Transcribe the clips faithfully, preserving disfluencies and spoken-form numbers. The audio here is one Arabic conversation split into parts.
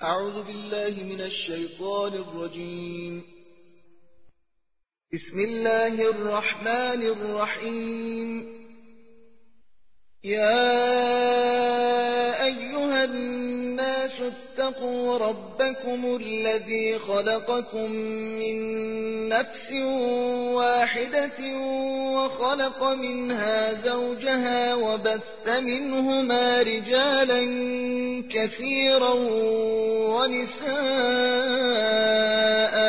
أعوذ بالله من الشيطان الرجيم. بسم الله الرحمن الرحيم. يا أيها الناس اتقوا ربكم الذي خلقكم من نفس واحدة وخلق منها زوجها وبث منهما رجالا كثيرا ونساء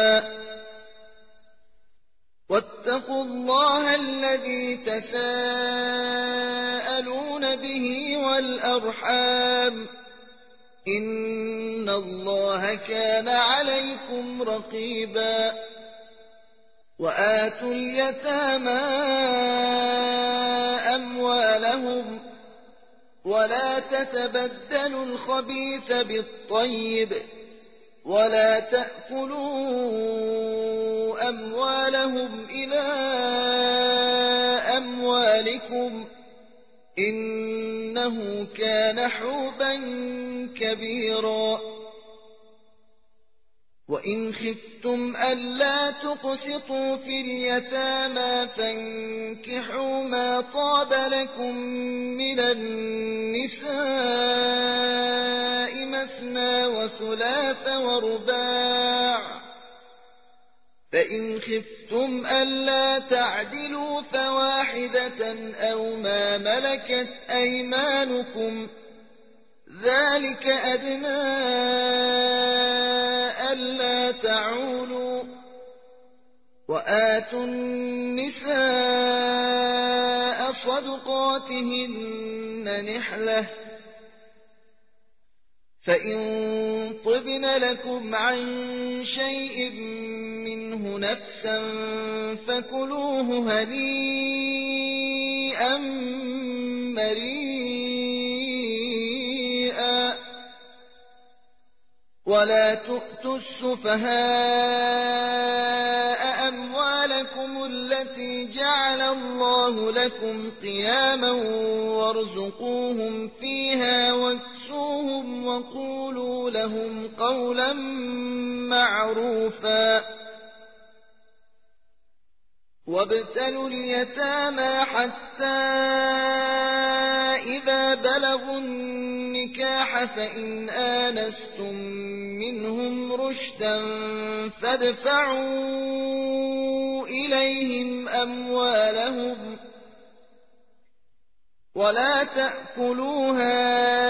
واتقوا الله الذي تساءلون به والأرحام إن الله كان عليكم رقيبا. وآتوا اليتامى أموالهم ولا تتبدلوا الخبيث بالطيب ولا تأكلوا أموالهم إلى أموالكم إنه كان حوبا كبيرا. وإن خفتم ألا تقسطوا في اليتامى فانكحوا ما طاب لكم من النساء مثنى وثلاث ورباع، فإن خفتم ألا تعدلوا فواحدة أو ما ملكت أيمانكم ذلك أدنى ألا تعولوا. وآتوا النساء صدقاتهن نحلة، فإن طبن لكم عن شيء منه نفسا فكلوه هنيئا مريئا. ولا تؤتوا السفهاء أموالكم التي جعل الله لكم قياما وارزقوهم فيها واكسوهم وقولوا لهم قولا معروفا. وابتلوا اليتامى حتى إذا بلغوا النكاح فإن آنستم منهم رشدا فادفعوا إليهم أموالهم ولا تأكلوها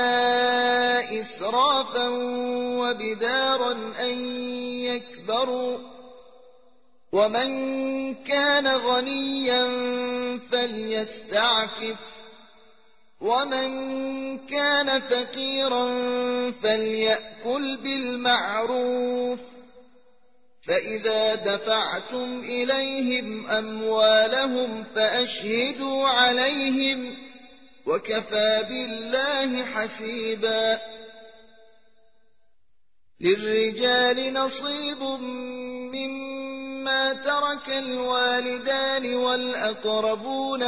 إسرافا وبدارا أن يكبروا. ومن كان غنيا فليستعفف ومن كان فقيرا فليأكل بالمعروف. فإذا دفعتم إليهم أموالهم فأشهدوا عليهم وكفى بالله حسيبا. للرجال نصيب مما ترك الوالدان والأقربون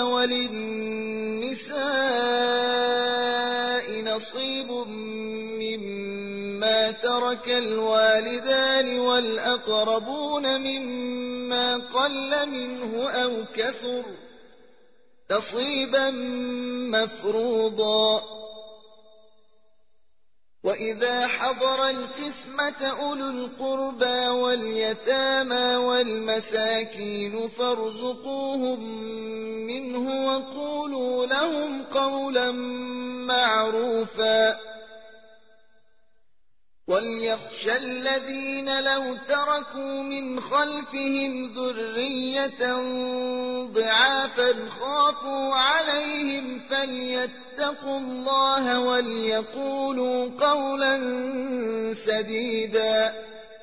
وللنساء نصيب مما ترك الوالدان والأقربون مما قل منه أو كثر نصيبا مفروضا. وإذا حضر القسمة أولو القربى واليتامى والمساكين فارزقوهم منه وقولوا لهم قولا معروفا. وليخشى الذين لو تركوا من خلفهم ذرية ضعافا خافوا عليهم فليتقوا الله وليقولوا قولا سديدا.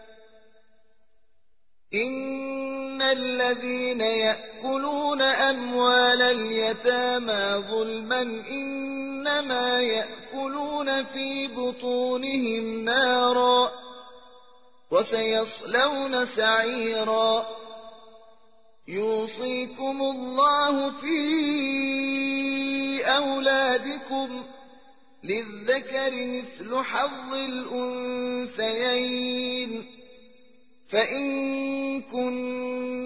إن الذين يأكلون أموال اليتامى ظلما إنما يأكلون في بطونهم نارا وسيصلون سعيرا. يوصيكم الله في أولادكم للذكر مثل حظ الأنثيين فإن كن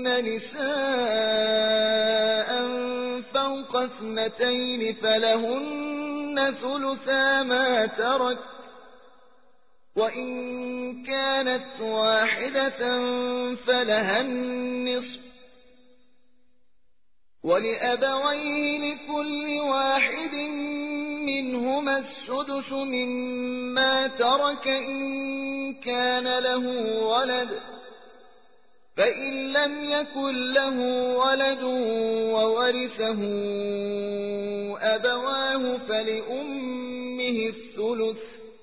نساء فوق اثنتين فلهن ثلثا ما ترك، وإن كانت واحدة فلها النصف، ولأبويه لكل واحد منهما السدس مما ترك إن كان له ولد، فإن لم يكن له ولد وورثه أبواه فلأمه الثلث،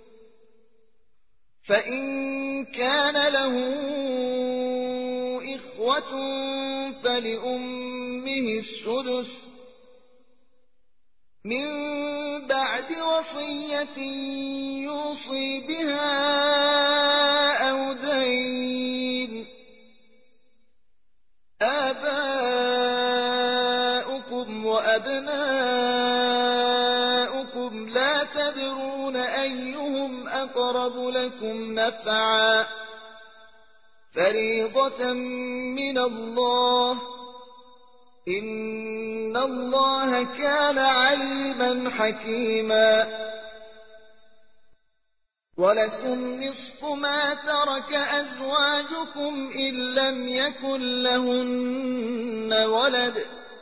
فإن كان له إخوة فلأمه السدس من بعد وصية يوصي بها أو دين. آباؤكم وأبناؤكم لا تدرون أيهم أقرب لكم نفعا، فريضة من الله، إن الله كان عليما حكيما. ولكم نصف ما ترك أزواجكم إن لم يكن لهن ولد،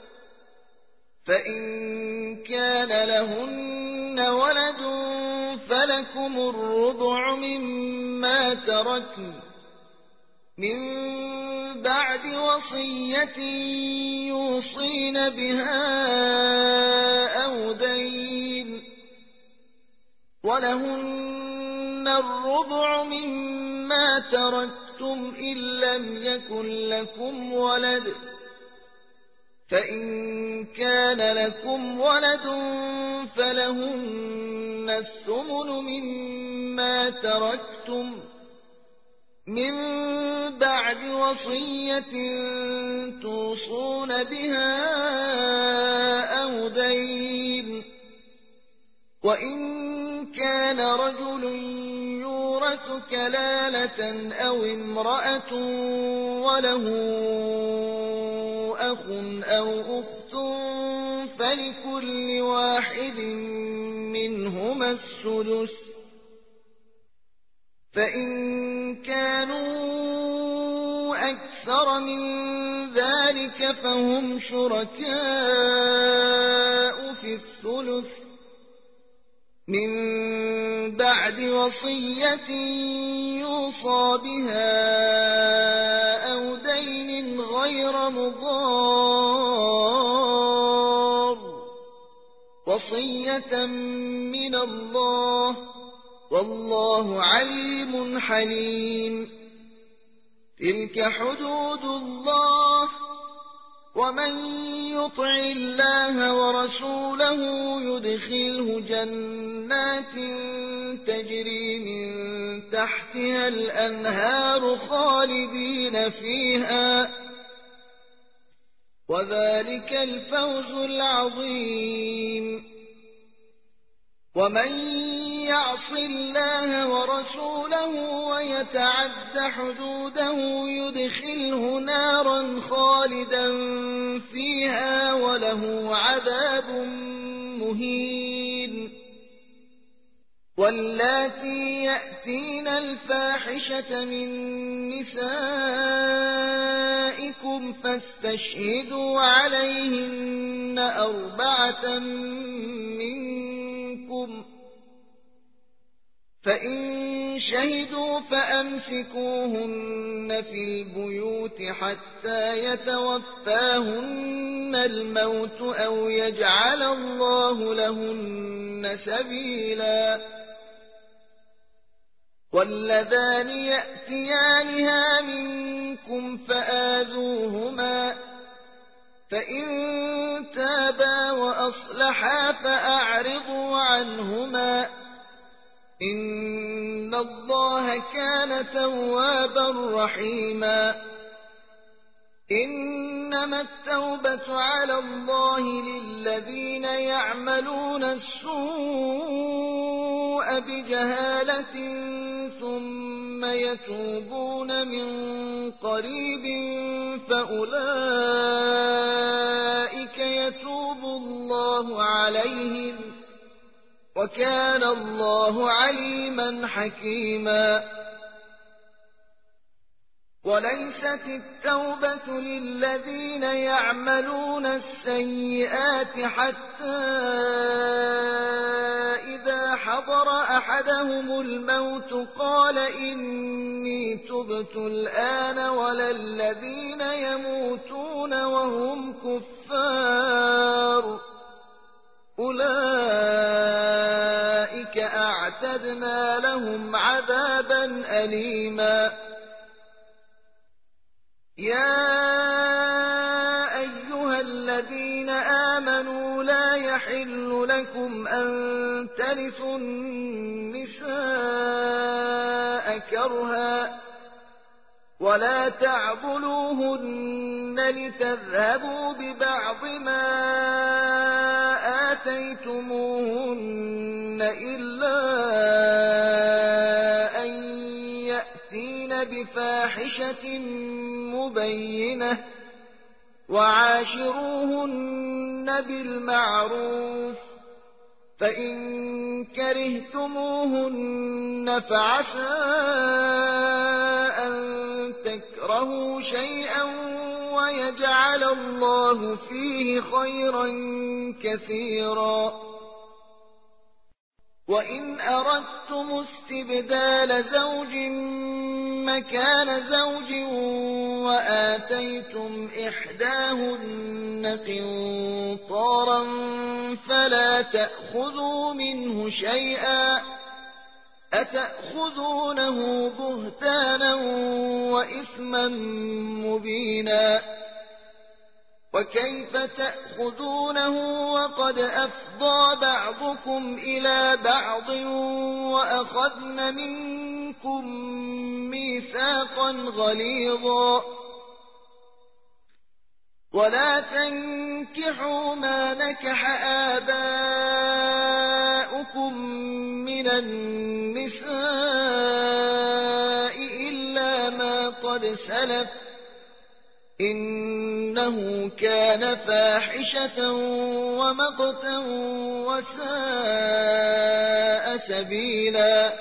فإن كان لهن ولد فلكم الربع مما تركن من بعد وصية يوصين بها أو دين، ولهن الربع مما تركتم إن لم يكن لكم ولد، فإن كان لكم ولد فلهن الثمن مما تركتم من بعد وصية توصون بها أو دين. وإن كان رجل يورث كلالة أو امرأة وله أخ أو أخت فلكل واحد منهما السدس، فإن كانوا أكثر من ذلك فهم شركاء في الثلث من بعد وصية يوصى بها أو دين غير مضار، وصية من الله، والله عليم حليم. تلك حدود الله، ومن يطع الله ورسوله يدخله جنات تجري من تحتها الأنهار خالدين فيها، وذلك الفوز العظيم. ومن يعص الله ورسوله ويتعد حدوده يدخله نارا خالدا فيها وله عذاب مهين. واللاتي يأتين الفاحشة من نسائكم فاستشهدوا عليهن أربعة منكم، فإن شهدوا فأمسكوهن في البيوت حتى يتوفاهن الموت أو يجعل الله لهن سبيلا. واللذان يأتيانها منكم فآذوهما، فإن تابا وأصلحا فأعرضوا عنهما، إن الله كان توابا رحيما. إنما التوبة على الله للذين يعملون السوء بجهالة ثم يتوبون من قريب فأولئك يتوب الله عليهم وكان الله عليما حكيما. وليست التوبة للذين يعملون السيئات حتى إذا حضر أحدهم الموت قال إني تبت الآن ولا الذين يموتون وهم كفار أولئك أعتدنا لهم عذابا أليما. يا أيها الذين آمنوا لا يحل لكم أن ترثوا النساء كرها ولا تعضلوهن لتذهبوا ببعض ما آتيتموهن إلا أن يأتين بفاحشة مبينة وعاشروهن بالمعروف فإن كرهتموهن فعسى أن تكرهوا شيئا ويجعل الله فيه خيرا كثيرا. وإن أردتم استبدال زوج مكان زوج وآتيتم إحداهن قنطارا فلا تأخذوا منه شيئا أتأخذونه بهتانا وإثما مبينا. وكيف تأخذونه وقد أفضى بعضكم إلى بعض وأخذن منكم ميثاقا غليظا. ولا تنكحوا ما نكح آباؤكم من النساء إلا ما قد سلف إنه كان فاحشة ومقتا وساء سبيلا.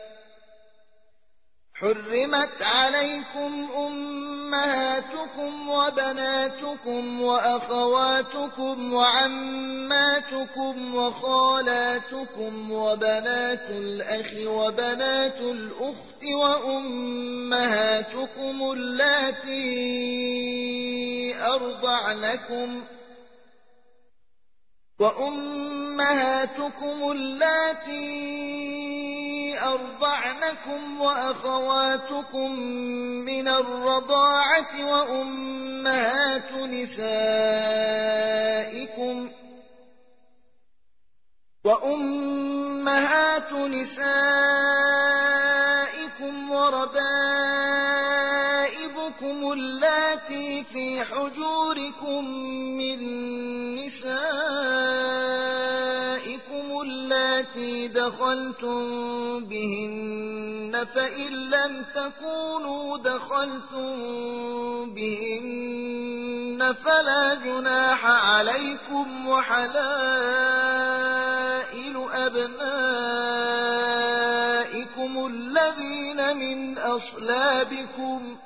حرمت عليكم أمهاتكم وبناتكم وأخواتكم وعماتكم وخالاتكم وبنات الأخ وبنات الأخت وأمهاتكم اللاتي أرضعنكم وأمهاتكم اللاتي أرضعنكم وأخواتكم من الرضاعة وأمهات نسائكم وأمهات نسائكم وربائبكم اللاتي في حجوركم من نسائكم اللاتي دخلتم بهن فإن لم تكونوا دخلتم بهن فلا جناح عليكم وحلائل أبنائكم الذين من أصلابكم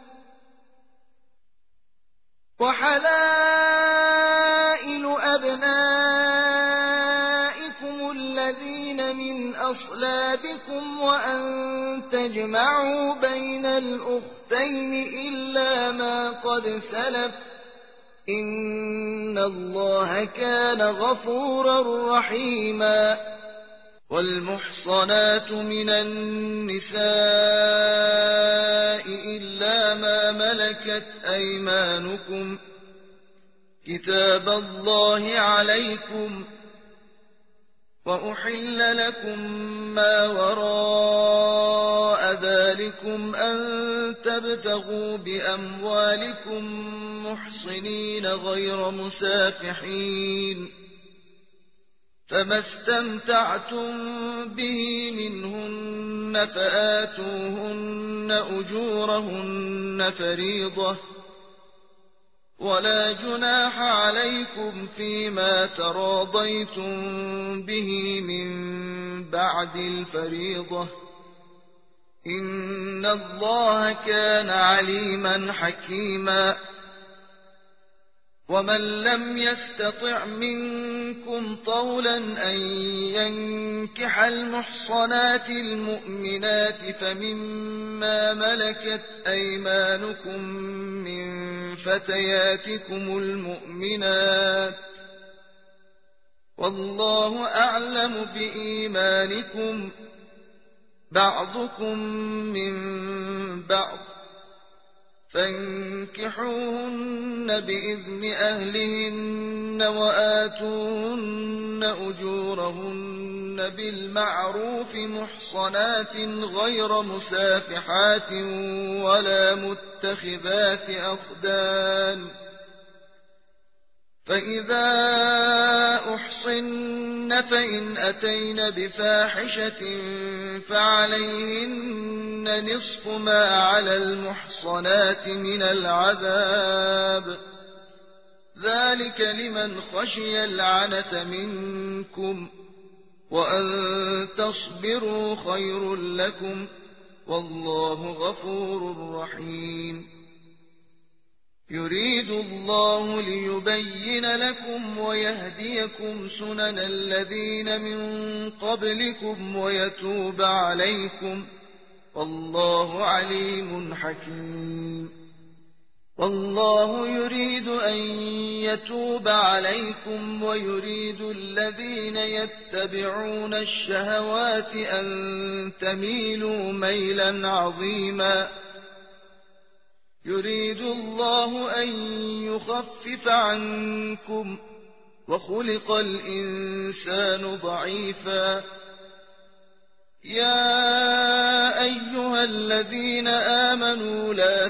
وحلائل أبنائكم الذين من أصلابكم وأن تجمعوا بين الأختين إلا ما قد سلف إن الله كان غفورا رحيما. والمحصنات من النساء إلا ما ملكت أيمانكم كتاب الله عليكم وأحل لكم ما وراء ذلكم أن تبتغوا بأموالكم محصنين غير مسافحين فما استمتعتم به منهن فآتوهن أجورهن فريضة ولا جناح عليكم فيما تراضيتم به من بعد الفريضة إن الله كان عليما حكيما ومن لم يستطع منكم طولا أن ينكح المحصنات المؤمنات فمما ملكت أيمانكم من فتياتكم المؤمنات والله أعلم بإيمانكم بعضكم من بعض فانكحوهن بإذن أهلهن وآتوهن أجورهن بالمعروف محصنات غير مسافحات ولا متخذات أخدان فإذا أحصن فإن أتين بفاحشة فعليهن نصف ما على المحصنات من العذاب ذلك لمن خشي العنة منكم وأن تصبروا خير لكم والله غفور رحيم يريد الله ليبين لكم ويهديكم سنن الذين من قبلكم ويتوب عليكم والله عليم حكيم والله يريد أن يتوب عليكم ويريد الذين يتبعون الشهوات أن تميلوا ميلا عظيما يريد الله أن يخفف عنكم وخلق الإنسان ضعيفا يا أيها الذين آمنوا لا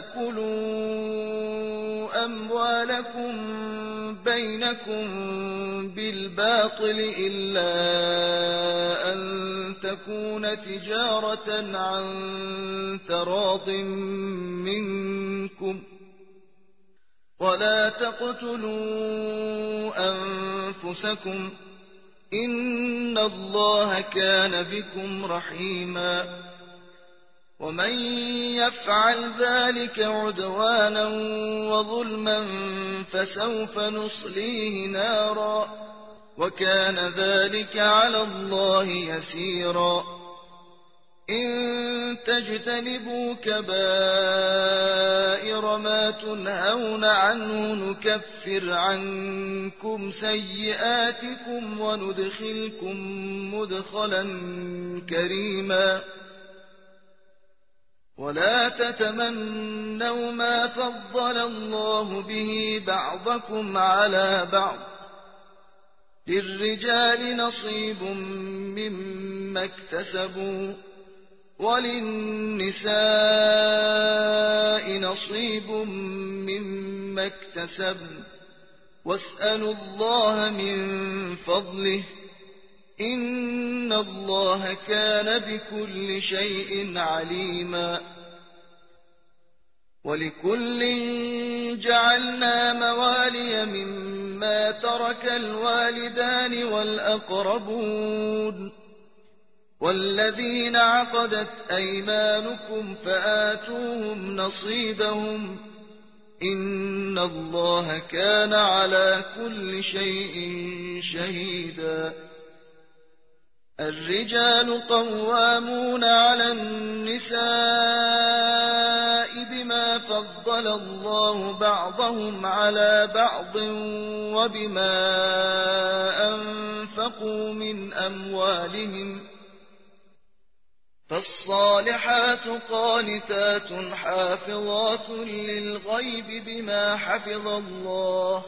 تأكلوا أموالكم بينكم بالباطل إلا أن تكون تجارة عن تراض منكم ولا تقتلوا أنفسكم إن الله كان بكم رحيما ومن يفعل ذلك عدوانا وظلما فسوف نصليه نارا وكان ذلك على الله يسيرا إن تجتنبوا كبائر ما تنهون عنه نكفر عنكم سيئاتكم وندخلكم مدخلا كريما ولا تتمنوا ما فضل الله به بعضكم على بعض للرجال نصيب مما اكتسبوا وللنساء نصيب مما اكتسبن واسألوا الله من فضله إن الله كان بكل شيء عليما ولكل جعلنا موالي مما ترك الوالدان والأقربون والذين عقدت أيمانكم فآتوهم نصيبهم إن الله كان على كل شيء شهيدا الرجال قوامون على النساء بما فضل الله بعضهم على بعض وبما أنفقوا من أموالهم فالصالحات قانتات حافظات للغيب بما حفظ الله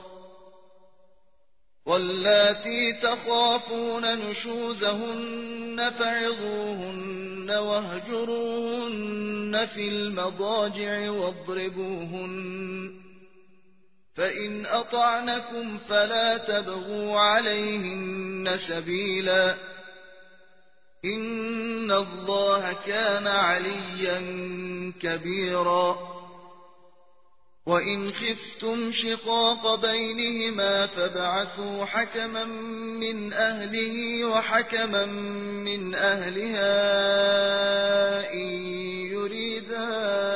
واللاتي تخافون نشوزهن فعظوهن واهجروهن في المضاجع واضربوهن فإن أطعنكم فلا تبغوا عليهن سبيلا إن الله كان عليا كبيرا وإن خفتم شقاق بينهما فابعثوا حكما من أهله وحكما من أهلها إن يريدا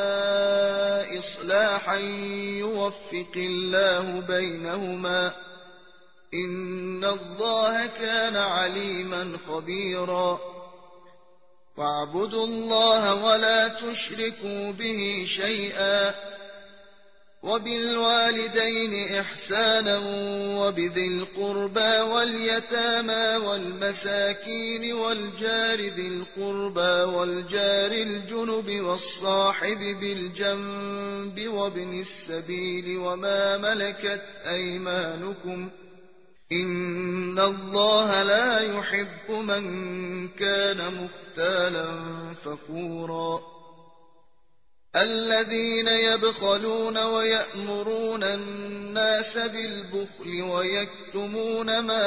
إصلاحا يوفق الله بينهما إن الله كان عليما خبيرا واعبدوا الله ولا تشركوا به شيئا وبالوالدين إحسانا وبذي القربى واليتامى والمساكين والجار ذي القربى والجار الجنب والصاحب بالجنب وابن السبيل وما ملكت أيمانكم إن الله لا يحب من كان مختالا فخورا الذين يبخلون ويأمرون الناس بالبخل ويكتمون ما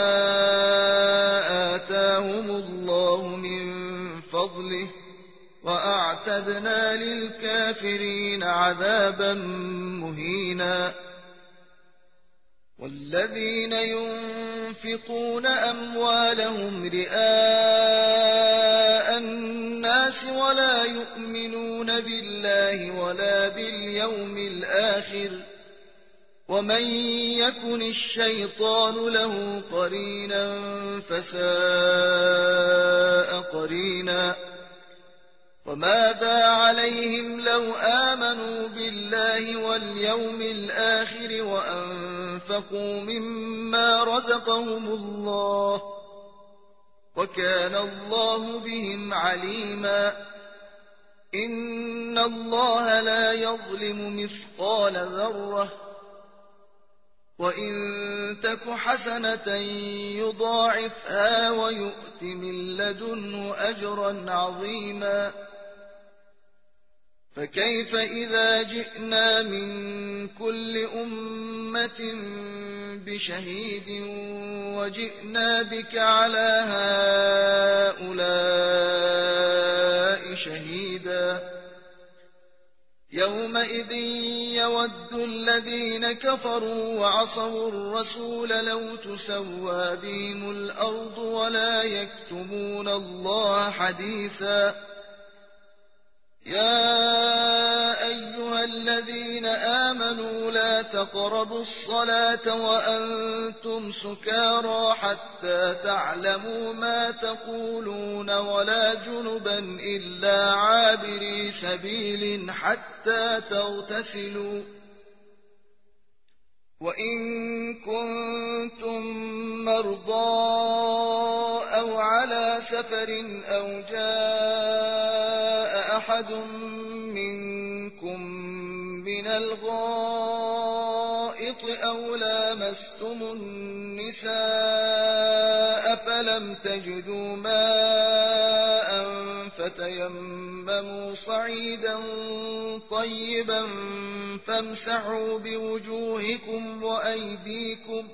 آتاهم الله من فضله وأعتدنا للكافرين عذابا مهينا والذين ينفقون أموالهم رئاء الناس ولا يؤمنون بالله ولا باليوم الآخر ومن يكن الشيطان له قرينا فساء قرينا وماذا عليهم لو آمنوا بالله واليوم الآخر وأنفقوا مما رزقهم الله وكان الله بهم عليما إن الله لا يظلم مثقال ذرة وإن تك حسنة يضاعفها ويؤت من لدنه أجرا عظيما فكيف إذا جئنا من كل أمة بشهيد وجئنا بك على هؤلاء شهيدا يومئذ يود الذين كفروا وعصوا الرسول لو تسوى بهم الأرض ولا يكتمون الله حديثا يا أيها الذين آمنوا لا تقربوا الصلاة وأنتم سكارى حتى تعلموا ما تقولون ولا جنبا إلا عابري سبيل حتى تغتسلوا وإن كنتم مرضى أو على سفر أو جاء أحد منكم من الغائط أو لامستم النساء فلم تجدوا ماء فتيمموا صعيدا طيبا فامسحوا بوجوهكم وأيديكم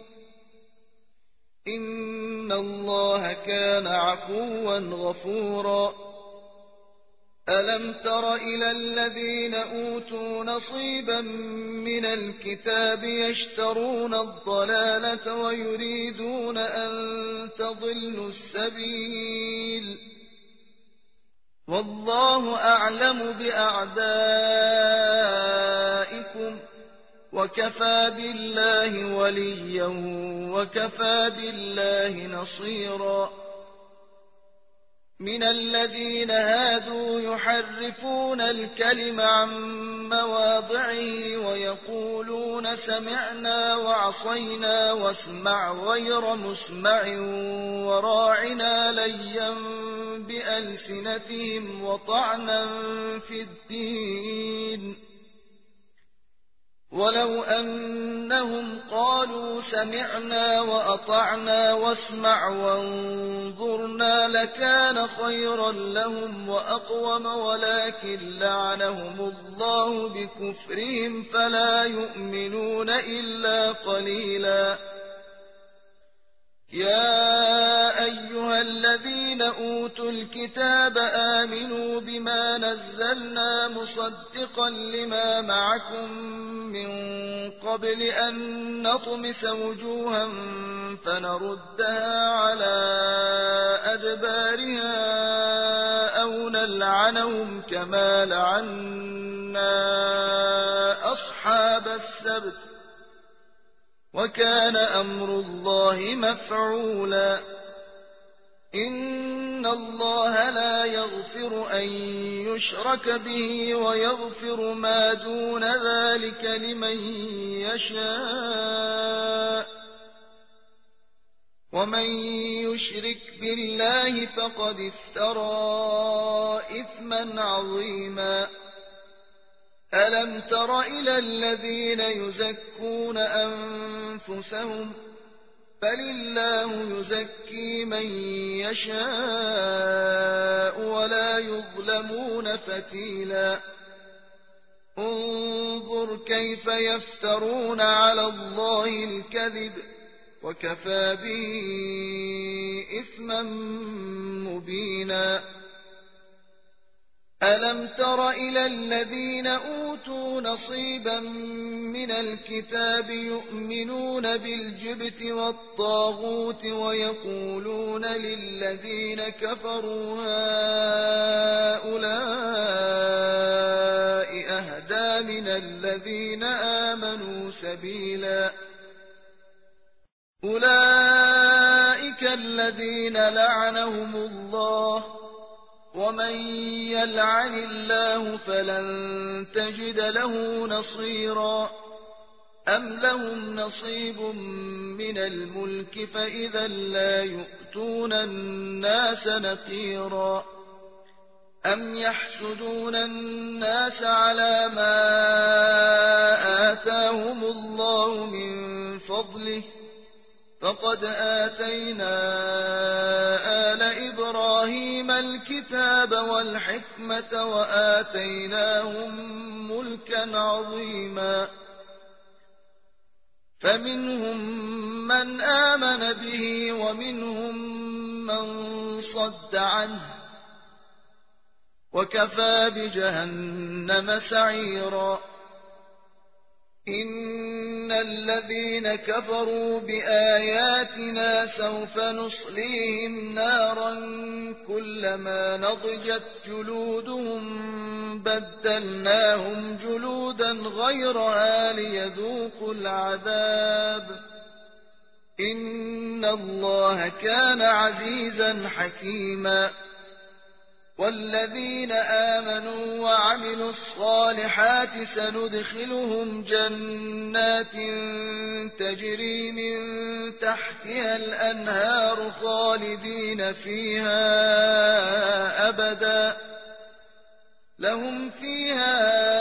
إن الله كان عفوا غفورا ألم تر إلى الذين أوتوا نصيبا من الكتاب يشترون الضلالة ويريدون أن تضلوا السبيل والله أعلم بأعدائكم وكفى بالله وليا وكفى بالله نصيرا من الذين هادوا يحرفون الكلم عن مواضعه ويقولون سمعنا وعصينا واسمع غير مسمع وراعنا ليا بألسنتهم وطعنا في الدين ولو أنهم قالوا سمعنا وأطعنا واسمع وانظرنا لكان خيرا لهم وأقوم ولكن لعنهم الله بكفرهم فلا يؤمنون إلا قليلا يا أيها الذين أوتوا الكتاب آمنوا بما نزلنا مصدقا لما معكم من قبل أن نطمس وجوها فنردها على أدبارها أو نلعنهم كما لعنا أصحاب السبت وكان أمر الله مفعولا إن الله لا يغفر أن يشرك به ويغفر ما دون ذلك لمن يشاء ومن يشرك بالله فقد افترى إثما عظيما ألم تر إلى الذين يزكون أنفسهم بل الله يزكي من يشاء ولا يظلمون فتيلا انظر كيف يفترون على الله الكذب وكفى به إثما مبينا ألم تر إلى الذين أوتوا نصيبا من الكتاب يؤمنون بالجبت والطاغوت ويقولون للذين كفروا هؤلاء أهدى من الذين آمنوا سبيلا أولئك الذين لعنهم الله ومن يلعن الله فلن تجد له نصيرا أم لهم نصيب من الملك فإذا لا يؤتون الناس نقيرا أم يحسدون الناس على ما آتاهم الله من فضله فقد آتينا آل إبراهيم الكتاب والحكمة وآتيناهم ملكا عظيما فمنهم من آمن به ومنهم من صد عنه وكفى بجهنم سعيرا إن الذين كفروا بآياتنا سوف نصليهم نارا كلما نضجت جلودهم بدلناهم جلودا غيرها ليذوقوا العذاب إن الله كان عزيزا حكيما والذين آمنوا وعملوا الصالحات سندخلهم جنات تجري من تحتها الأنهار خالدين فيها أبدا لهم فيها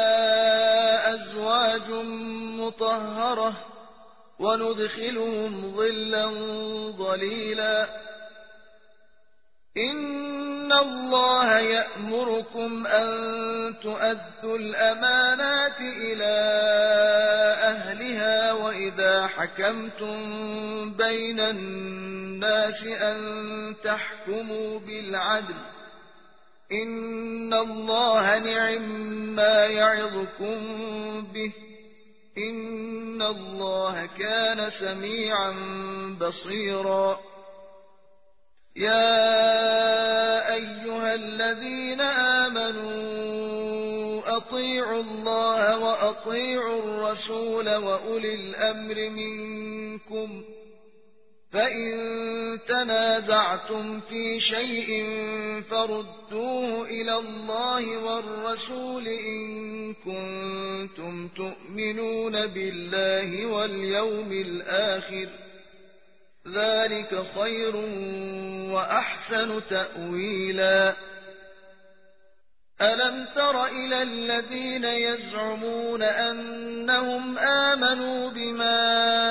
أزواج مطهرة وندخلهم ظلا ظليلا إن الله يأمركم أن تؤدوا الأمانات إلى أهلها وإذا حكمتم بين الناس أن تحكموا بالعدل إن الله نعم ما يعظكم به إن الله كان سميعا بصيرا يا أيها الذين آمنوا أطيعوا الله وأطيعوا الرسول وأولي الأمر منكم فإن تنازعتم في شيء فردوه إلى الله والرسول إن كنتم تؤمنون بالله واليوم الآخر ذلك خير وأحسن تأويلا ألم تر إلى الذين يزعمون أنهم آمنوا بما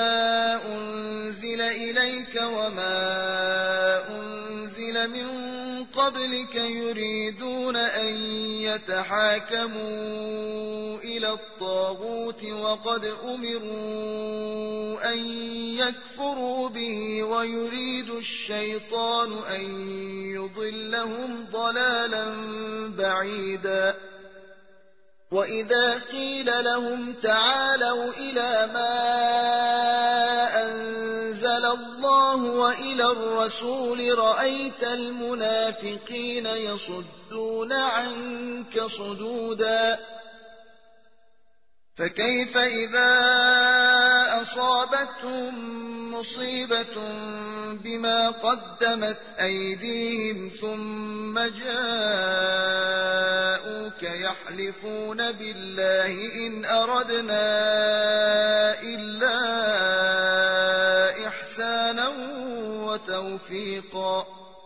أنزل إليك وما أنزل من قبلك يريدون أن يتحاكموا إلى إلى الطاغوت وقد أمروا أن يكفروا به ويريد الشيطان أن يضلهم ضلالا بعيدا وإذا قيل لهم تعالوا إلى ما أنزل الله وإلى الرسول رأيت المنافقين يصدون عنك صدودا فكيف إذا أصابتهم مصيبة بما قدمت أيديهم ثم جاءوك يحلفون بالله إن أردنا إلا إحسانا وتوفيقا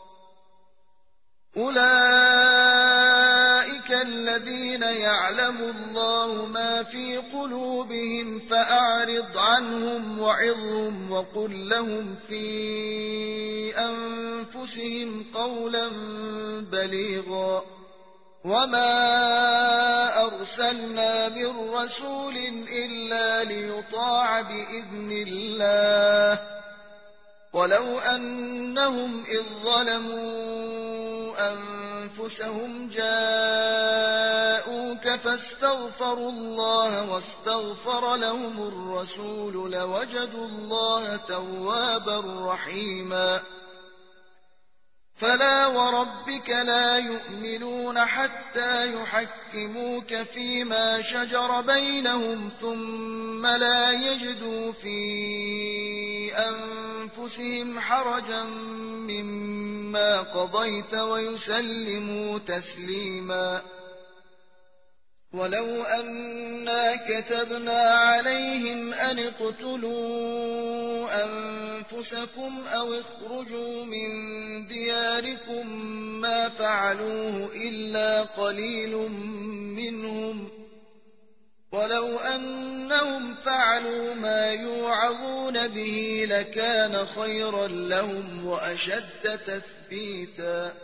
أولئك الذين يعلم الله ما في قلوبهم فأعرض عنهم وعظهم وقل لهم في أنفسهم قولا بليغا وما أرسلنا من رسول إلا ليطاع بإذن الله ولو أنهم إذ ظلموا أنفسهم جاءوك فاستغفروا الله واستغفر لهم الرسول لوجدوا الله توابا رحيما فلا وربك لا يؤمنون حتى يحكموك فيما شجر بينهم ثم لا يجدوا في أنفسهم حرجا مما قضيت ويسلموا تسليما ولو أنا كتبنا عليهم أن اقتلوا أنفسكم أو اخرجوا من دياركم ما فعلوه إلا قليل منهم ولو أنهم فعلوا ما يوعظون به لكان خيرا لهم وأشد تثبيتا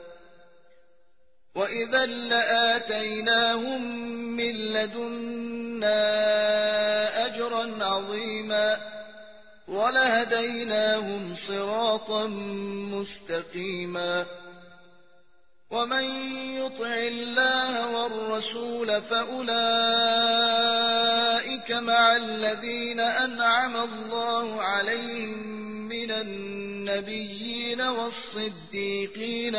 وإذا لآتيناهم من لدنا أجرا عظيما ولهديناهم صراطا مستقيما ومن يطع الله والرسول فأولئك مع الذين أنعم الله عليهم من النبيين والصديقين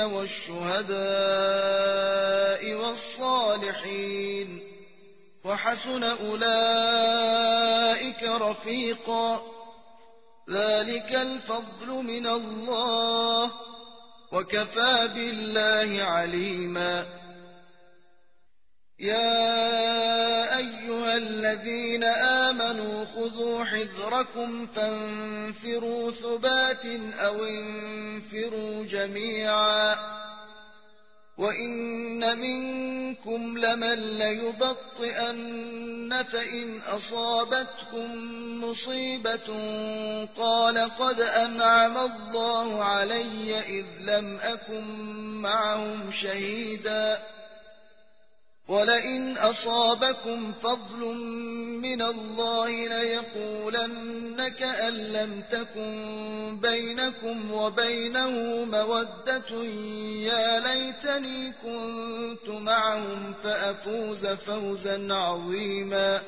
والشهداء والصالحين وحسن أولئك رفيقا ذلك الفضل من الله وكفى بالله عليما يا أيها الذين آمنوا خذوا حذركم فانفروا ثبات أو انفروا جميعا وإن منكم لمن ليبطئن فإن أصابتكم مصيبة قال قد أنعم الله علي إذ لم أكن معهم شهيدا ولئن أصابكم فضل من الله ليقولن كأن لم تكن بينكم وبينه مودة يا ليتني كنت معهم فأفوز فوزا عظيما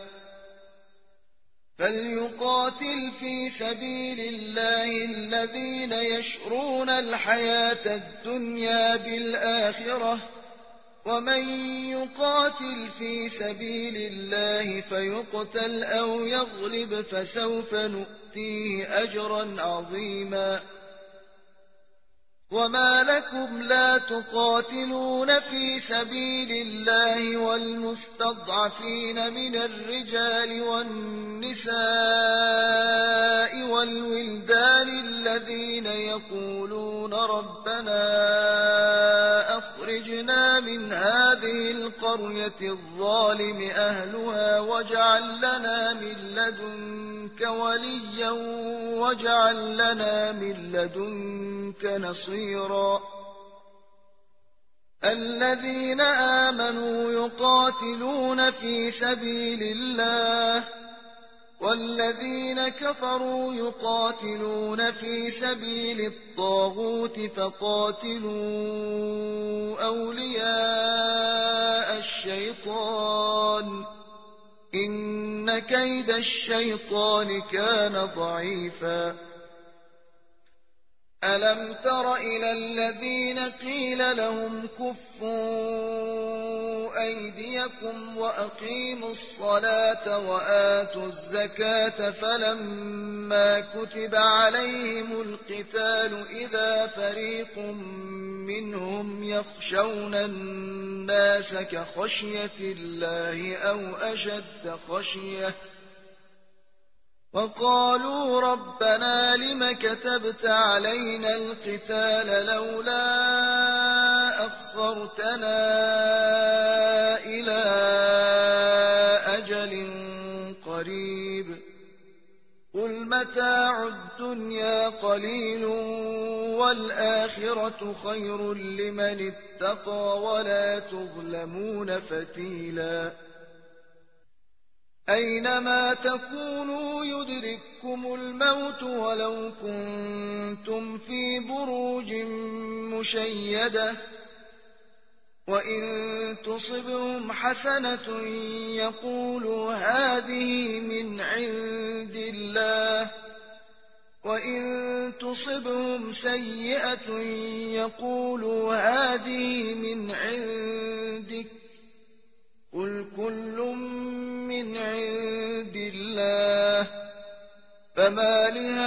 فليقاتل في سبيل الله الذين يشرون الحياة الدنيا بالآخرة ومن يقاتل في سبيل الله فيقتل أو يغلب فسوف نؤتيه أجرا عظيما وما لكم لا تقاتلون في سبيل الله والمستضعفين من الرجال والنساء والولدان الذين يقولون ربنا أخرجنا من هذه القرية الظالم أهلها واجعل لنا من لدنك وليا واجعل لنا من لدنك نصيرا الذين آمنوا يقاتلون في سبيل الله والذين كفروا يقاتلون في سبيل الطاغوت فقاتلوا أولياء الشيطان إن كيد الشيطان كان ضعيفا. ألم تر إلى الذين قيل لهم كفوا أيديكم وأقيموا الصلاة وآتوا الزكاة فلما كتب عليهم القتال إذا فريق منهم يخشون الناس كخشية الله أو أشد خشية وقالوا ربنا لم كتبت علينا القتال لولا أخرتنا إلى أجل قريب قل متاع الدنيا قليل والآخرة خير لمن اتقى ولا تظلمون فتيلا. أينما تكونوا يدرككم الموت ولو كنتم في بروج مشيدة وإن تصبهم حسنة يقولوا هذه من عند الله وإن تصبهم سيئة يقولوا هذه من عندك قل كل من عند الله فما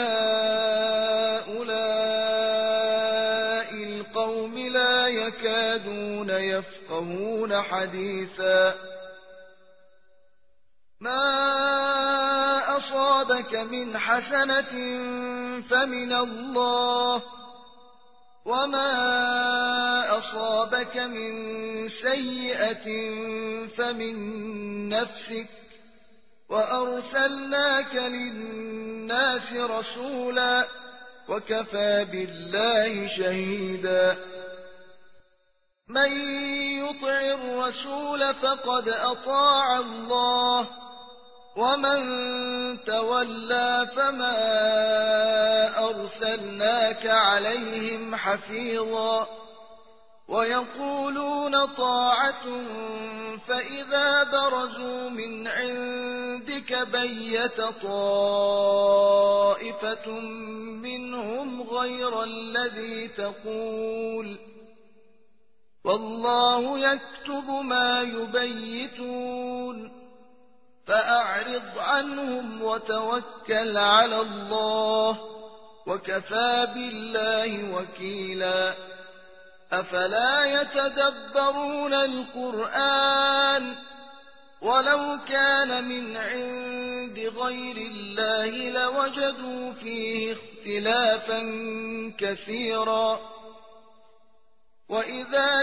لهؤلاء القوم لا يكادون يفقهون حديثا. ما أصابك من حسنة فمن الله وما أصابك من سيئة فمن نفسك وأرسلناك للناس رسولا وكفى بالله شهيدا. من يطع الرسول فقد أطاع الله ومن تولى فما أرسلناك عليهم حفيظا ويقولون طاعة فإذا برزوا من عندك بيت طائفة منهم غير الذي تقول والله يكتب ما يبيتون فأعرض عنهم وتوكل على الله وكفى بالله وكيلا. أفلا يتدبرون القرآن ولو كان من عند غير الله لوجدوا فيه اختلافا كثيرا وإذا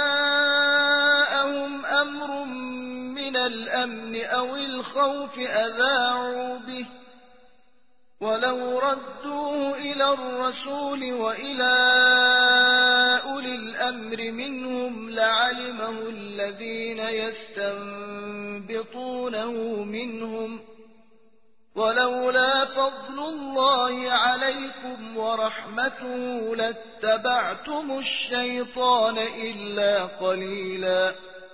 جاءهم أمر من الأمن أو الخوف أذاعوا به ولو ردوه إلى الرسول وإلى أولي الأمر منهم لعلمه الذين يستنبطونه منهم ولولا فضل الله عليكم ورحمته لاتبعتم الشيطان إلا قليلا.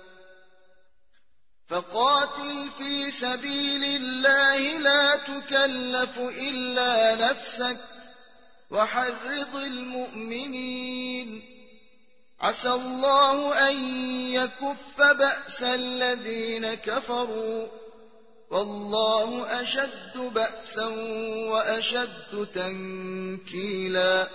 فقاتل في سبيل الله لا تكلف إلا نفسك وحرض المؤمنين عسى الله أن يكف بأس الذين كفروا والله أشد بأسا وأشد تنكيلا.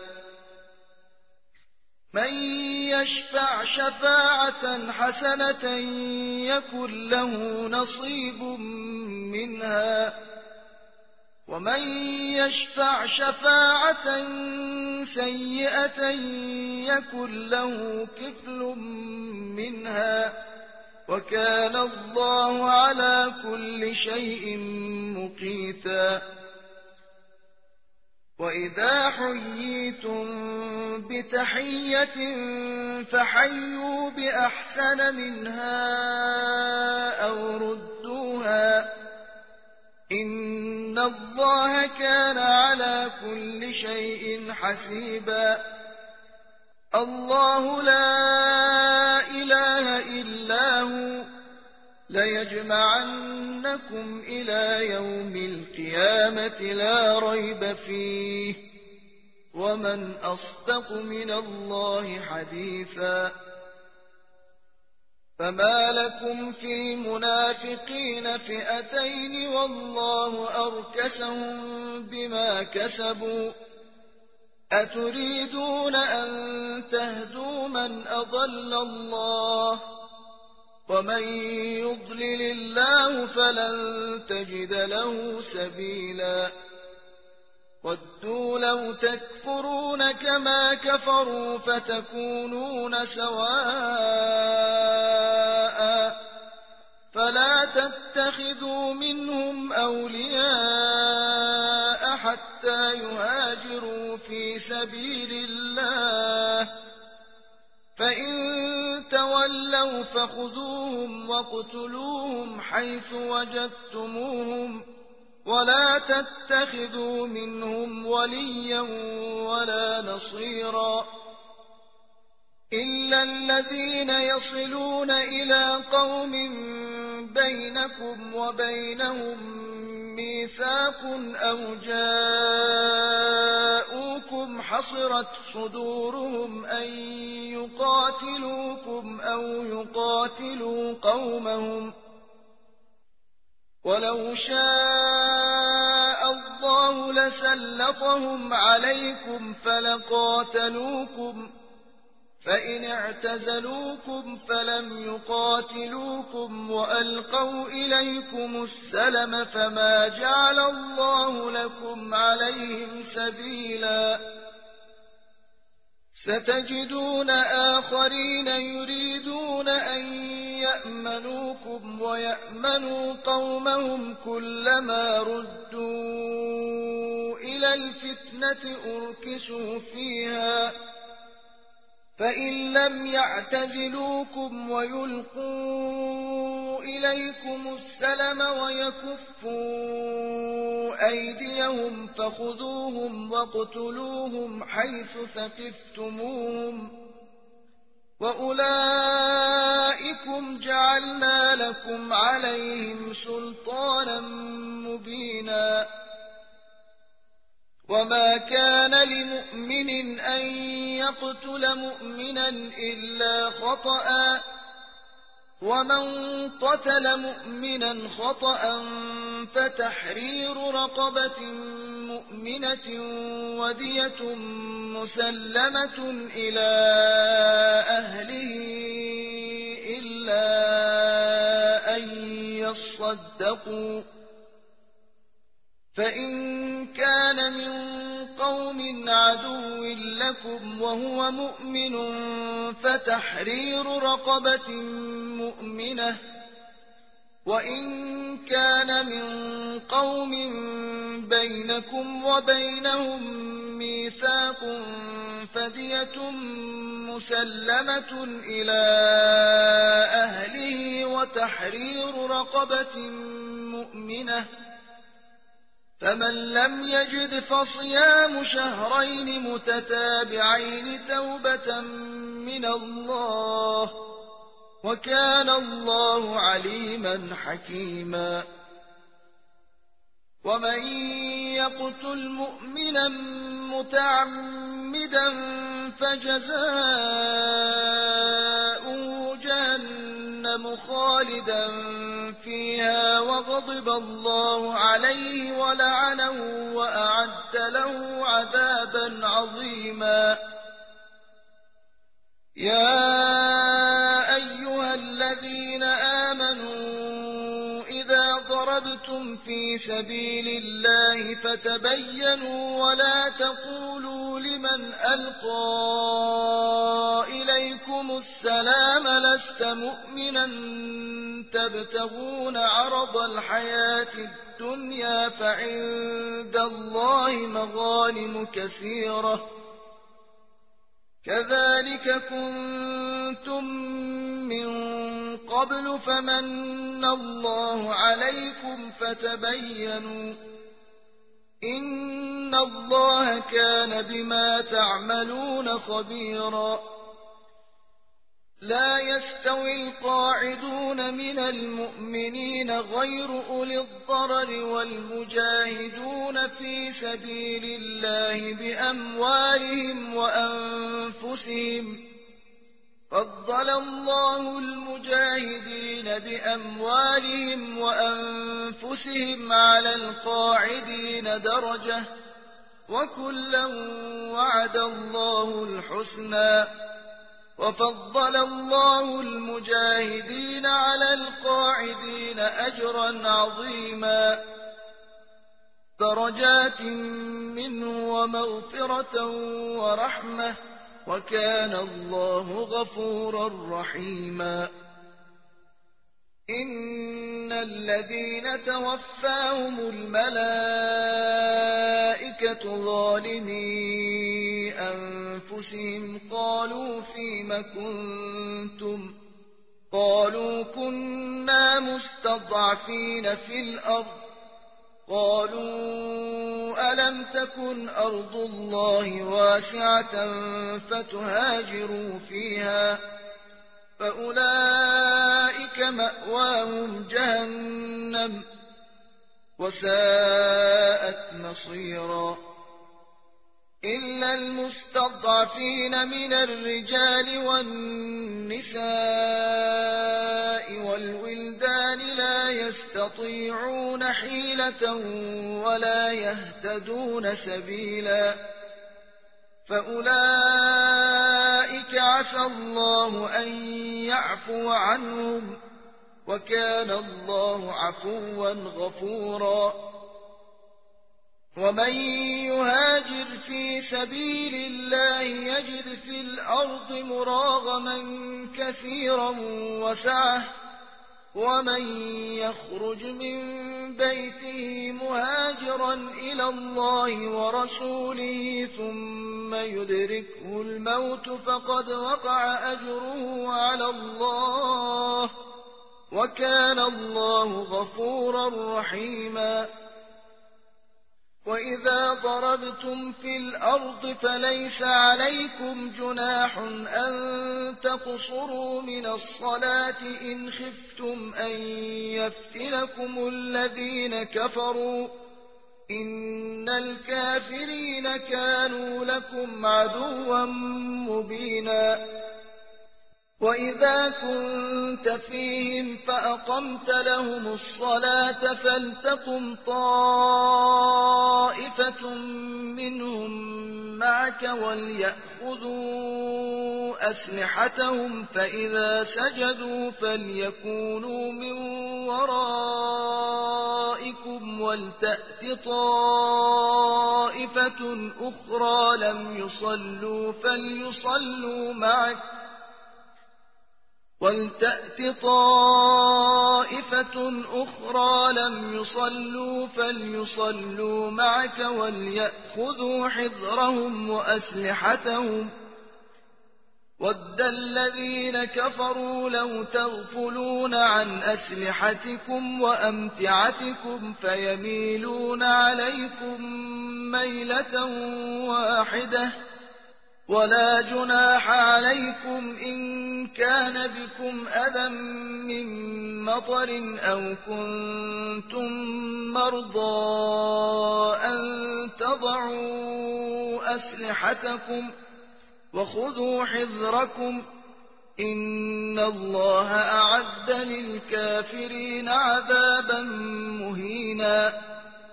من يشفع شفاعة حسنة يكن له نصيب منها ومن يشفع شفاعة سيئة يكن له كفل منها وكان الله على كل شيء مقيتا. وإذا حييتم بتحية فحيوا بأحسن منها أو ردوها إن الله كان على كل شيء حسيبا. الله لا إله إلا هو ليجمعنكم إلى يوم القيامة لا ريب فيه ومن أصدق من الله حديثا. فما لكم في المنافقين فئتين والله أركسهم بما كسبوا أتريدون أن تهدوا من أضل الله ومن يضلل الله فلن تجد له سبيلا. ودوا لو تكفرون كما كفروا فتكونون سواء فلا تتخذوا منهم أولياء حتى يهاجروا في سبيل الله فإن تولوا فخذوهم واقتلوهم حيث وجدتموهم ولا تتخذوا منهم وليا ولا نصيرا إلا الذين يصلون إلى قوم بينكم وبينهم ميثاق أو جاءوكم حصرت صدورهم أن يقاتلوكم أو يقاتلوا قومهم ولو شاء الله لسلطهم عليكم فلقاتلوكم فإن اعتزلوكم فلم يقاتلوكم وألقوا إليكم السلم فما جعل الله لكم عليهم سبيلا. ستجدون آخرين يريدون أن يأمنوكم ويأمنوا قومهم كلما ردوا إلى الفتنة أركسوا فيها فإن لم يعتزلوكم ويلقوا إليكم السلم ويكفوا أيديهم فخذوهم واقتلوهم حيث ثقفتموهم وأولئكم جعلنا لكم عليهم سلطانا مبينا. وما كان لمؤمن أن يقتل مؤمنا إلا خطأ ومن قتل مؤمنا خطأ فتحرير رقبة مؤمنة ودية مسلمة إلى أهله إلا أن يصدقوا فإن كان من قوم عدو لكم وهو مؤمن فتحرير رقبة مؤمنة وإن كان من قوم بينكم وبينهم ميثاق فدية مسلمة إلى أهله وتحرير رقبة مؤمنة فمن لم يجد فصيام شهرين متتابعين توبة من الله وكان الله عليما حكيما. ومن يقتل مؤمنا متعمدا فجزاؤه جهنم خالدا فيها وغضب الله عليه ولعنه وأعد له عذابا عظيما. يا أيها الذين آمنوا إذا ضربتم في سبيل الله فتبينوا ولا تقولوا لمن ألقى إليكم السلام لست مؤمنا تبتغون عرض الحياة الدنيا فعند الله مغانم كثيرة كذلك كنتم من قبل فمن الله عليكم فتبينوا إن الله كان بما تعملون خبيرا لا يستوي القاعدون من المؤمنين غير أولي الضرر والمجاهدون في سبيل الله بأموالهم وأنفسهم فضل الله المجاهدين بأموالهم وأنفسهم على القاعدين درجة وكلا وعد الله الحسنى وفضل الله المجاهدين على القاعدين أجرا عظيما درجات منه ومغفرة ورحمة وكان الله غفورا رحيما إن الذين توفاهم الملائكة ظالمي أنفسهم قالوا فيم كنتم قالوا كنا مستضعفين في الأرض قالوا ألم تكن أرض الله واسعة فتهاجروا فيها فأولئك مأواهم جهنم وساءت مصيرا إلا المستضعفين من الرجال والنساء والولدان لا يستطيعون حيلة ولا يهتدون سبيلا فأولئك عسى الله أن يعفو عنهم وكان الله عفوا غفورا ومن يهاجر في سبيل الله يجد في الأرض مراغما كثيرا وسعة ومن يخرج من بيته مهاجرا إلى الله ورسوله ثم يدركه الموت فقد وقع أجره على الله وكان الله غفورا رحيما وإذا ضربتم في الأرض فليس عليكم جناح أن تقصروا من الصلاة إن خفتم أن يفتنكم الذين كفروا إن الكافرين كانوا لكم عدوا مبينا وإذا كنت فيهم فأقمت لهم الصلاة فلتقم طائفة منهم معك وليأخذوا أسلحتهم فإذا سجدوا فليكونوا من ورائكم ولتأت طائفة أخرى لم يصلوا فليصلوا معك ولتأت طائفة أخرى لم يصلوا فليصلوا معك وليأخذوا حذرهم وأسلحتهم ود الذين كفروا لو تغفلون عن أسلحتكم وأمتعتكم فيميلون عليكم ميلة واحدة ولا جناح عليكم إن كان بكم أذى من مطر أو كنتم مرضى أن تضعوا أسلحتكم وخذوا حذركم إن الله أعد للكافرين عذابا مهينا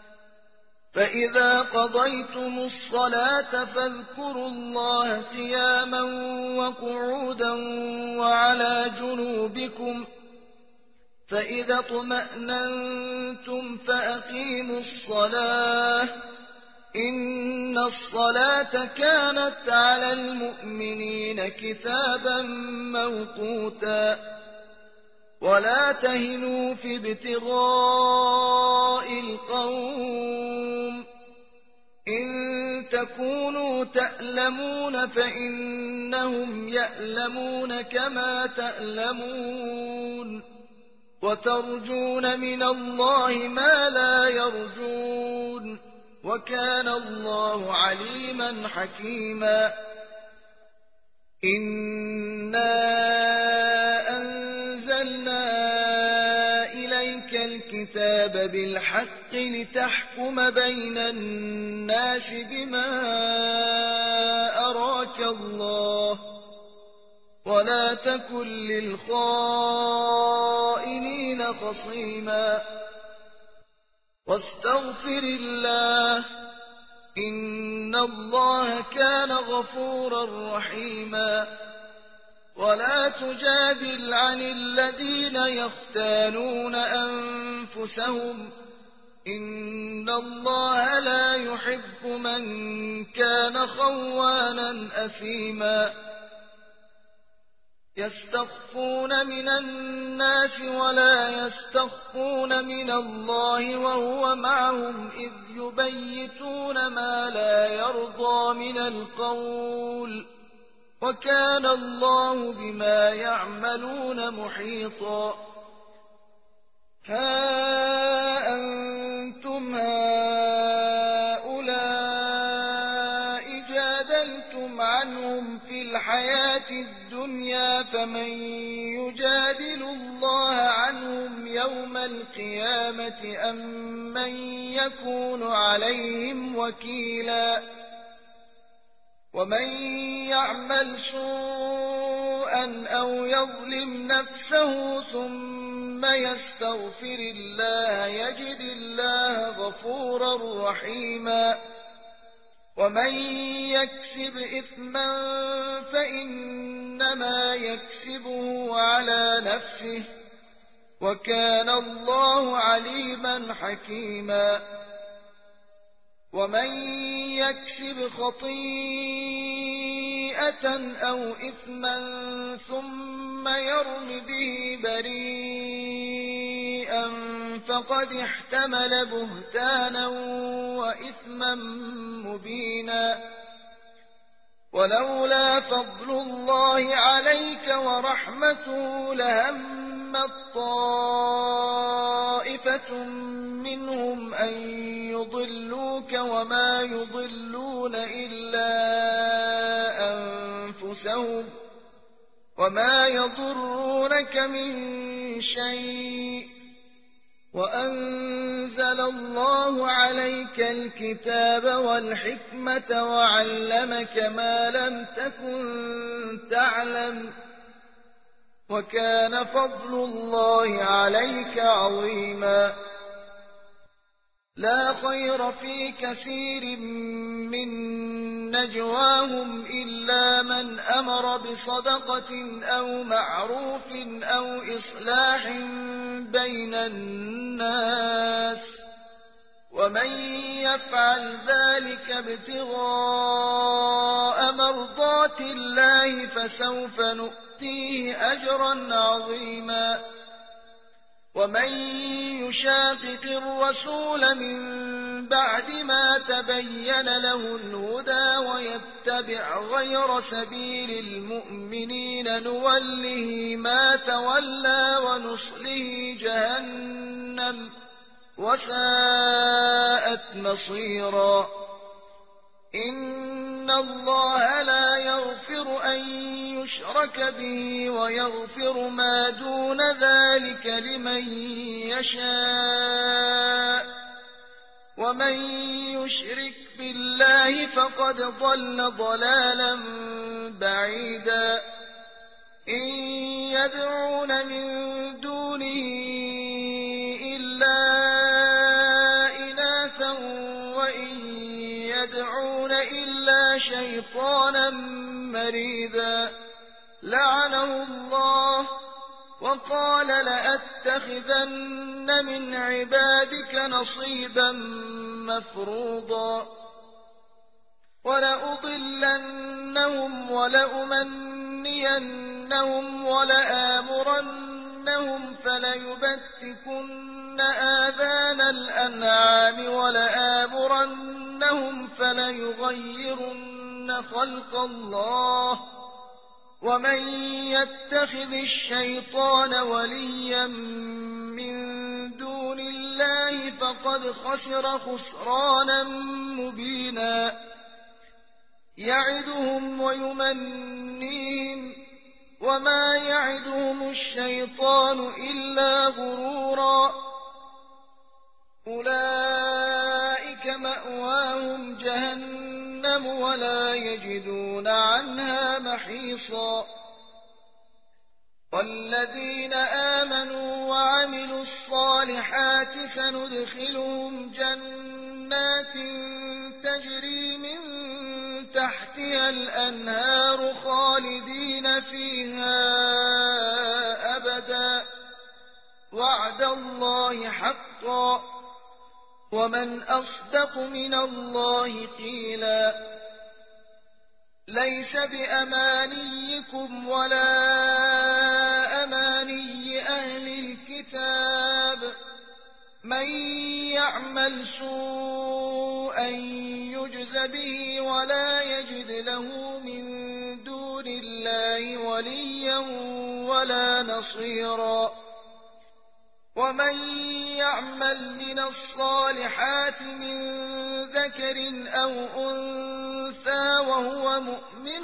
فإذا قضيتم الصلاة فاذكروا الله قياما وقعودا وعلى جنوبكم فإذا اطمأننتم فأقيموا الصلاة إن الصلاة كانت على المؤمنين كتابا موقوتا ولا تهنوا في ابتغاء القوم إن تكونوا تألمون فإنهم يألمون كما تألمون وترجون من الله ما لا يرجون وكان الله عليما حكيما إنا أنزلنا إليك الكتاب بالحق لتحكم بين الناس بما أراك الله ولا تكن للخائنين خصيما واستغفر الله إن الله كان غفورا رحيما ولا تجادل عن الذين يختانون أنفسهم إن الله لا يحب من كان خوانا أثيما يستخفون من الناس ولا يستخفون من الله وهو معهم إذ يبيتون ما لا يرضى من القول وكان الله بما يعملون محيطا ها أنتم هؤلاء جادلتم عنهم في الحياة الدنيا فمن يجادل الله عنهم يوم القيامة أم من يكون عليهم وكيلا ومن يعمل سوءا أو يظلم نفسه ثم يستغفر الله يجد الله غفورا رحيما ومن يكسب إثما فإنما يكسبه على نفسه وكان الله عليما حكيما ومن يكسب خطيئة أو إثما ثم يرم به بريئا فقد احتمل بهتانا وإثما مبينا ولولا فضل الله عليك ورحمته لهمت طائفة منهم أن يضلوك وما يضلون إلا أنفسهم وما يضرونك من شيء وأنزل الله عليك الكتاب والحكمة وعلمك ما لم تكن تعلم وكان فضل الله عليك عظيما لا خير في كثير من نجواهم إلا من أمر بصدقة أو معروف أو إصلاح بين الناس ومن يفعل ذلك ابتغاء مرضات الله فسوف نؤتيه أجرا عظيما ومن يشاقق الرسول من بعد ما تبين له الهدى ويتبع غير سبيل المؤمنين نوله ما تولى ونصله جهنم وساءت مصيرا إن الله لا يغفر أن يشرك به ويغفر ما دون ذلك لمن يشاء ومن يشرك بالله فقد ضل ضلالا بعيدا إن يدعون من دونه إلا إناثا وإن يدعون إلا شيطانا مريدا لعنه الله وقال لأتخذن من عبادك نصيبا مفروضا ولأضلنهم ولأمنينهم ولآمرنهم لآمرنهم فليبتكن آذان الأنعام ولآمرنهم فليغيرن خلق الله ومن يتخذ الشيطان وليا من دون الله فقد خسر خسرانا مبينا يعدهم ويمنيهم وما يعدهم الشيطان إلا غرورا أولئك مأواهم جهنم ولا يجدون عنها محيصا والذين آمنوا وعملوا الصالحات سندخلهم جنات تجري من تحتها الأنهار خالدين فيها أبدا وعد الله حقا ومن أصدق من الله قيلا ليس بأمانيكم ولا أماني أهل الكتاب من يعمل سوءا يجز به ولا يجد له من دون الله وليا ولا نصيرا ومن يعمل من الصالحات من ذكر أو أنثى وهو مؤمن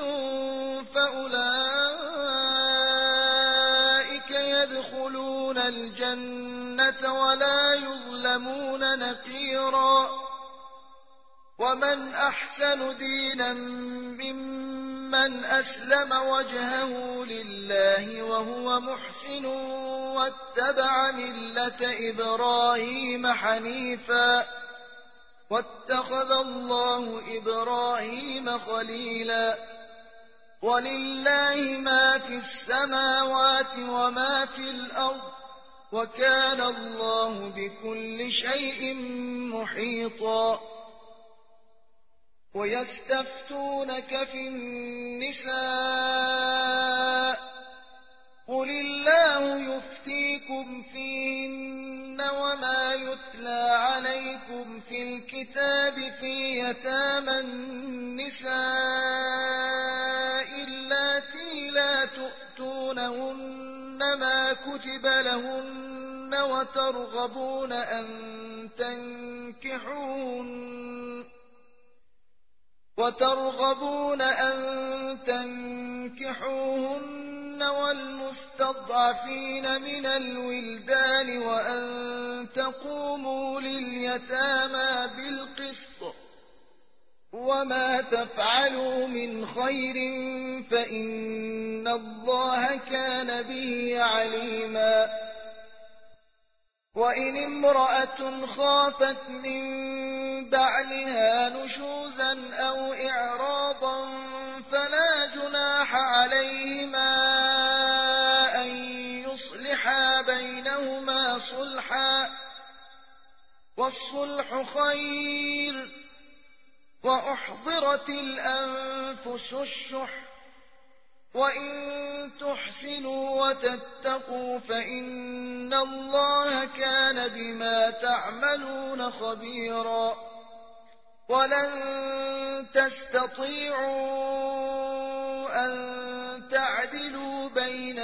فأولئك يدخلون الجنة ولا يظلمون نقيرا ومن أحسن دينا ممن أسلم وجهه لله وهو محسن واتبع ملة إبراهيم حنيفا واتخذ الله إبراهيم خليلا ولله ما في السماوات وما في الأرض وكان الله بكل شيء محيطا ويستفتونك في النساء قل الله يفتيكم فيهن وما يتلى عليكم في الكتاب في يتامى النساء اللاتي لا تؤتونهن ما كتب لهن وترغبون أن تنكحوهن وترغبون أن تنكحوهن والمستضعفين من الولدان وأن تقوموا لليتامى بالقسط وما تفعلوا من خير فإن الله كان به عليما وإن امرأة خافت من بعلها نشوزا أو إعراضا فلا جناح عليهما أن يصلحا بينهما صلحا والصلح خير وأحضرت الأنفس الشح وإن تحسنوا وتتقوا فإن الله كان بما تعملون خبيرا ولن تستطيعوا أن تعدلوا بين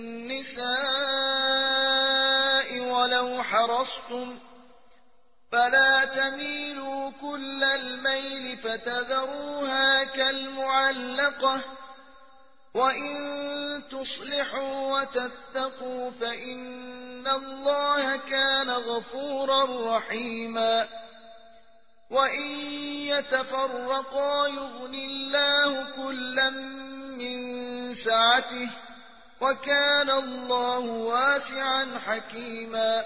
النساء ولو حرصتم فلا تميلوا كل الميل فتذروها كالمعلقة وإن تصلحوا وتتقوا فإن الله كان غفورا رحيما وإن يتفرقا يغن الله كلا من سعته وكان الله واسعا حكيما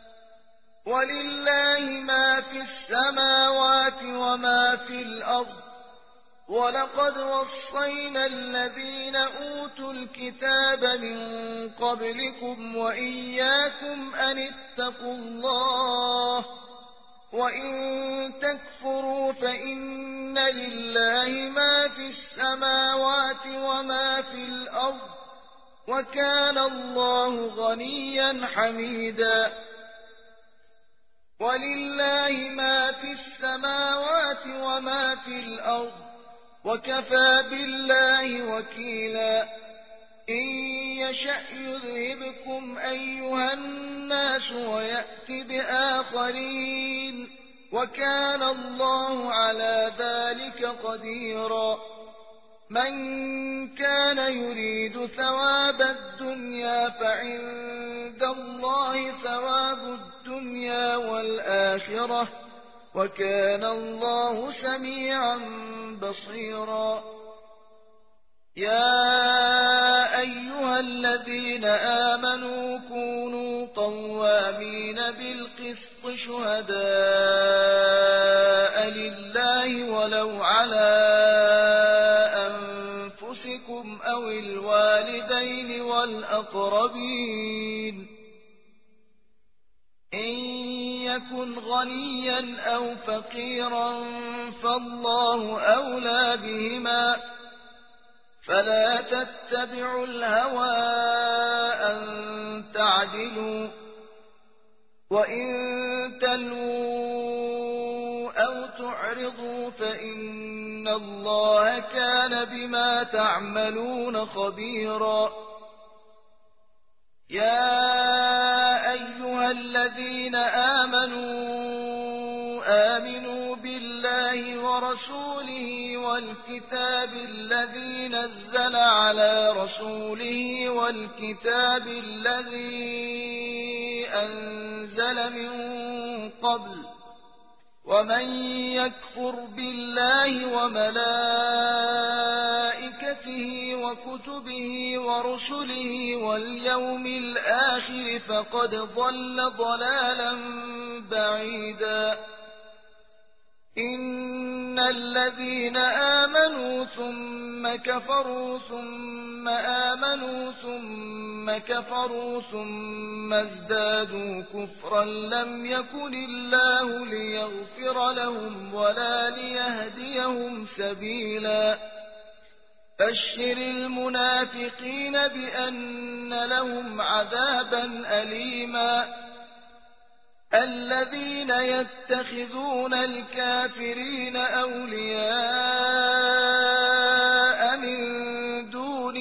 ولله ما في السماوات وما في الأرض ولقد وصينا الذين أوتوا الكتاب من قبلكم وإياكم أن اتقوا الله وإن تكفروا فإن لله ما في السماوات وما في الأرض وكان الله غنيا حميدا ولله ما في السماوات وما في الأرض وكفى بالله وكيلا إن يشأ يذهبكم أيها الناس ويأت بآخرين وكان الله على ذلك قديرا من كان يريد ثواب الدنيا فعند الله ثواب الدنيا والآخرة وكان الله سميعا بصيرا يا أيها الذين آمنوا كونوا قوامين بالقسط شهداء لله ولو على أنفسكم أو الوالدين والأقربين إن يكن غنيا أو فقيرا فالله أولى بهما فلا تتبعوا الهوى أن تعدلوا وإن تلووا أو تعرضوا فإن الله كان بما تعملون خبيرا يا أيها الذين آمنوا آمنوا بالله ورسوله والكتاب الذي نزل على رسوله والكتاب الذي أنزل من قبل ومن يكفر بالله وملائكته وكتبه ورسله واليوم الآخر فقد ضل ضلالا بعيدا إن الذين آمنوا ثم كفروا ثم آمنوا ثم كفروا ثم ازدادوا كفرا لم يكن الله ليغفر لهم ولا ليهديهم سبيلا بشر المنافقين بأن لهم عذابا أليما الذين يتخذون الكافرين أولياء من دون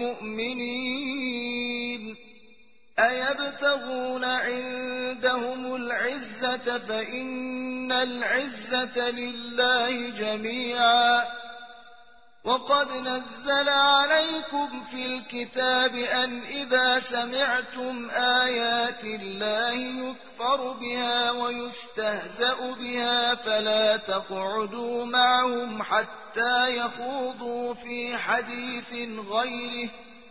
المؤمنين أيبتغون عندهم العزة فإن العزة لله جميعا وقد نزل عليكم في الكتاب أن إذا سمعتم آيات الله يكفر بها ويستهزأ بها فلا تقعدوا معهم حتى يخوضوا في حديث غيره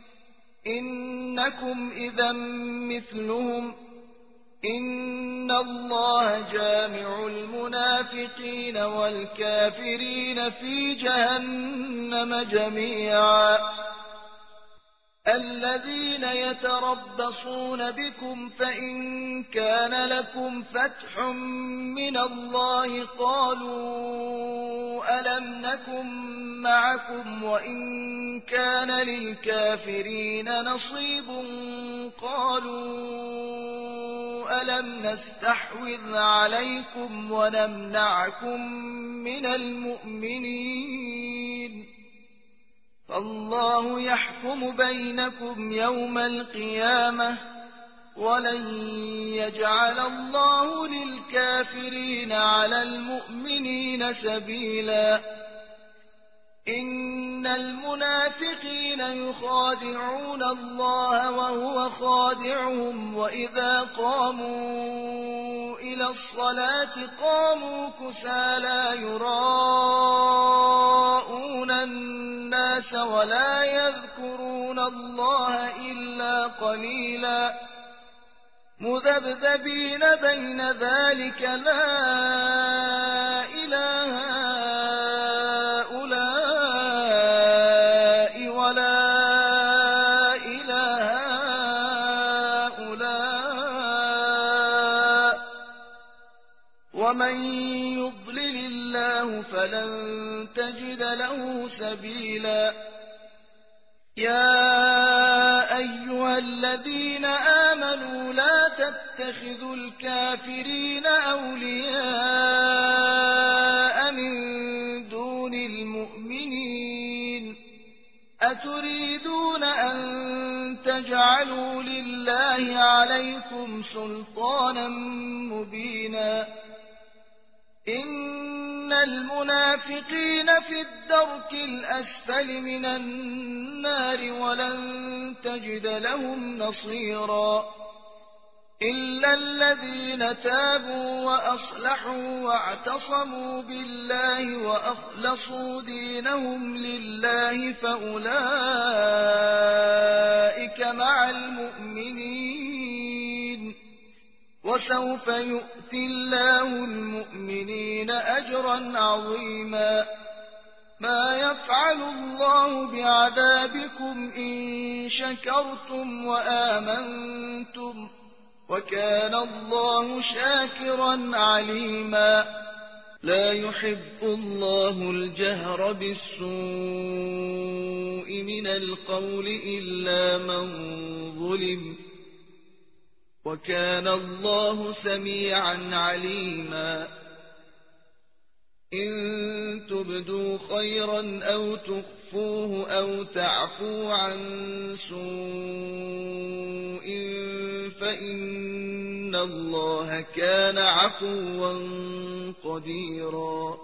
إنكم إذا مثلهم إن الله جامع المنافقين والكافرين في جهنم جميعا الذين يتربصون بكم فإن كان لكم فتح من الله قالوا ألم نكن معكم وإن كان للكافرين نصيب قالوا ألم نستحوذ عليكم ونمنعكم من المؤمنين فالله يحكم بينكم يوم القيامة ولن يجعل الله للكافرين على المؤمنين سبيلا إن المنافقين يخادعون الله وهو خادعهم وإذا قاموا إلى الصلاة قاموا كسالى يراءون الناس ولا يذكرون الله إلا قليلا مذبذبين بين ذلك لا إله هؤلاء ولا إله هؤلاء ومن يضلل الله فلن تجد له سبيلا يا أيها أيها الذين آمنوا لا تتخذوا الكافرين أولياء من دون المؤمنين أتريدون أن تجعلوا لله عليكم سلطانا مبينا إن المنافقين في الدرك الأسفل من النار ولن تجد لهم نصيرا إلا الذين تابوا وأصلحوا واعتصموا بالله وأخلصوا دينهم لله فأولئك مع المؤمنين وسوف يؤتي الله المؤمنين أجرا عظيما ما يفعل الله بعذابكم إن شكرتم وآمنتم وكان الله شاكرا عليما لا يحب الله الجهر بالسوء من القول إلا من ظلم وكان الله سميعا عليما إن تبدوا خيرا أو تخفوه أو تعفو عن سوء فإن الله كان عفوا قديرا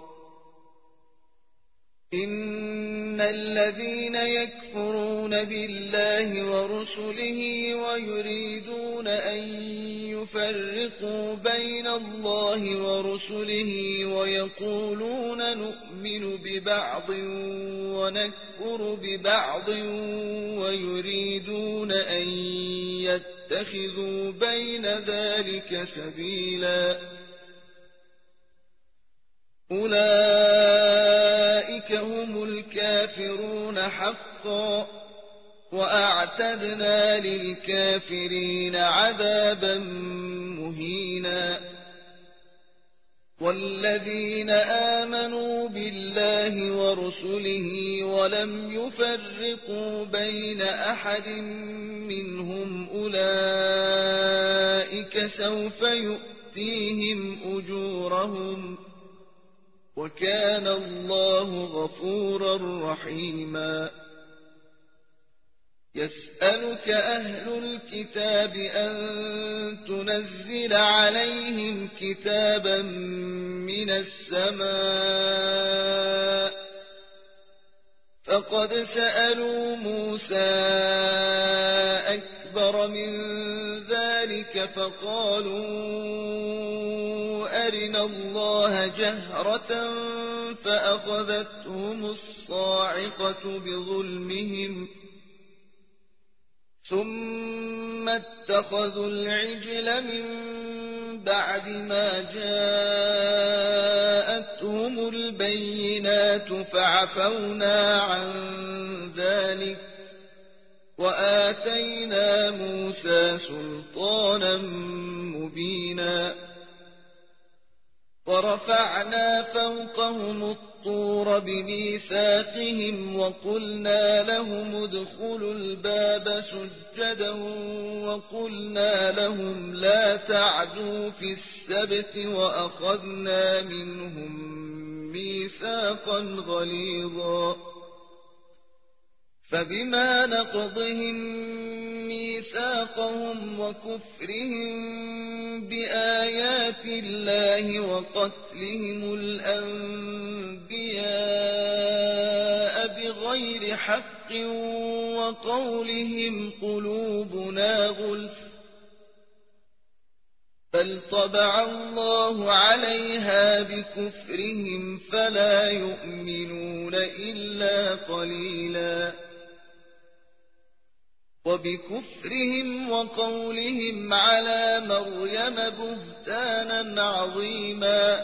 إن الذين يكفرون بالله ورسله ويريدون أن يفرقوا بين الله ورسله ويقولون نؤمن ببعض ونكفر ببعض ويريدون أن يتخذوا بين ذلك سبيلا أولئك هم الكافرون حقا وأعتدنا للكافرين عذابا مهينا والذين آمنوا بالله ورسله ولم يفرقوا بين أحد منهم أولئك سوف يؤتيهم أجورهم وكان الله غفورا رحيما يسألك أهل الكتاب أن تنزل عليهم كتابا من السماء فقد سألوا موسى أكبر من ذلك فقالوا أرنا الله جهرة فأخذتهم الصاعقة بظلمهم ثم اتخذوا العجل من بعد ما جاءتهم البينات فعفونا عن ذلك وآتينا موسى سلطانا مبينا ورفعنا فوقهم الطور بميثاقهم وقلنا لهم ادخلوا الباب سجدا وقلنا لهم لا تعدوا في السبت وأخذنا منهم ميثاقا غليظا فبما نقضهم ميثاقهم وكفرهم بآيات الله وقتلهم الأنبياء بغير حق وقولهم قلوبنا غلف بل طبع الله عليها بكفرهم فلا يؤمنون إلا قليلا وبكفرهم وقولهم على مريم بهتانا عظيما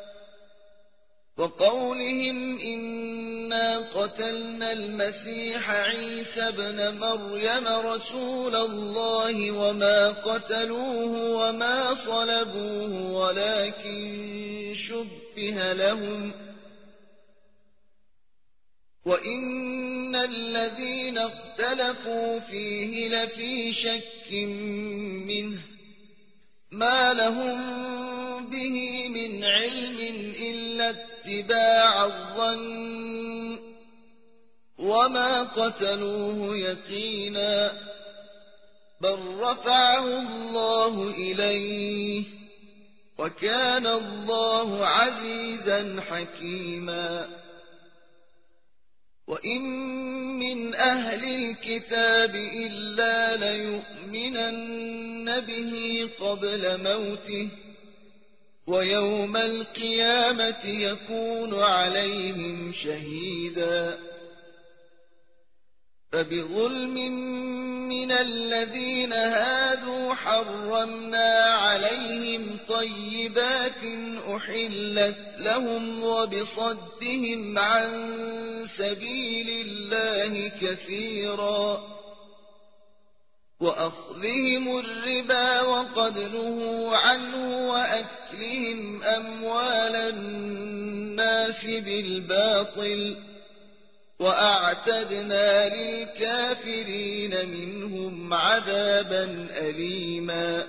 وقولهم إنا قتلنا المسيح عيسى ابن مريم رسول الله وما قتلوه وما صلبوه ولكن شبه لهم وإن الذين اختلفوا فيه لفي شك منه ما لهم به من علم إلا اتباع الظن وما قتلوه يقينا بل رفعه الله إليه وكان الله عزيزا حكيما وإن من أهل الكتاب إلا ليؤمنن به قبل موته ويوم القيامة يكون عليهم شهيدا فبظلم من الذين هادوا حرمنا عليهم طيبات أحلت لهم وبصدهم عن سبيل الله كثيرا وأخذهم الربا وقد نهوا عنه وأكلهم أموال الناس بالباطل وأعتدنا للكافرين منهم عذابا أليما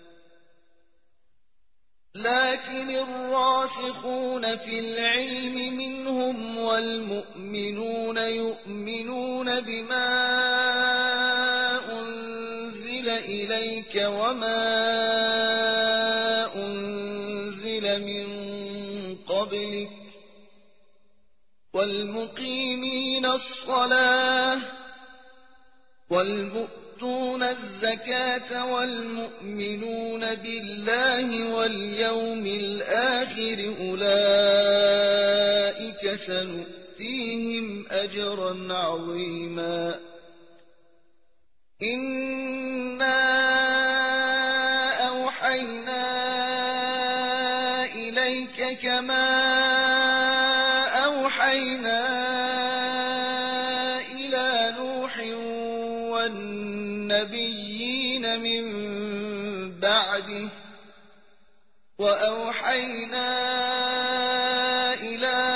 لكن الراسخون في العلم منهم والمؤمنون يؤمنون بما أنزل إليك وما أنزل من قبلك والمقيمين الصلاة والمؤتون الزكاة والمؤمنون بالله واليوم الآخر أولئك سنؤتيهم أجرا عظيما إنا أوحينا إليك كما أوحينا إلى نوح والنبيين من بعده وأوحينا إلى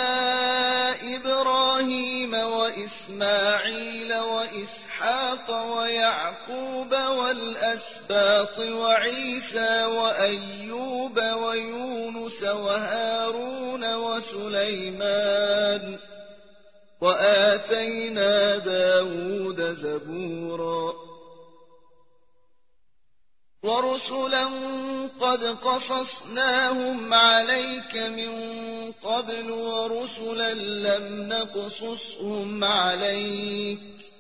إبراهيم وإسماعيل وإسحاق ويعقوب والأسباط وعيسى وأيوب ويونس وهارون وسليمان وآتينا داود زبورا ورسلا قد قصصناهم عليك من قبل ورسلا لم نقصصهم عليك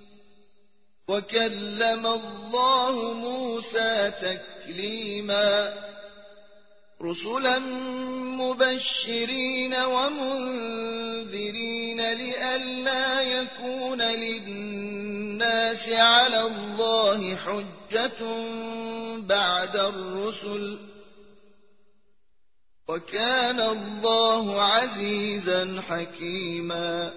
وكلم الله موسى تكليما رسلا مبشرين ومنذرين لئلا يكون للناس على الله حجة بعد الرسل وكان الله عزيزا حكيما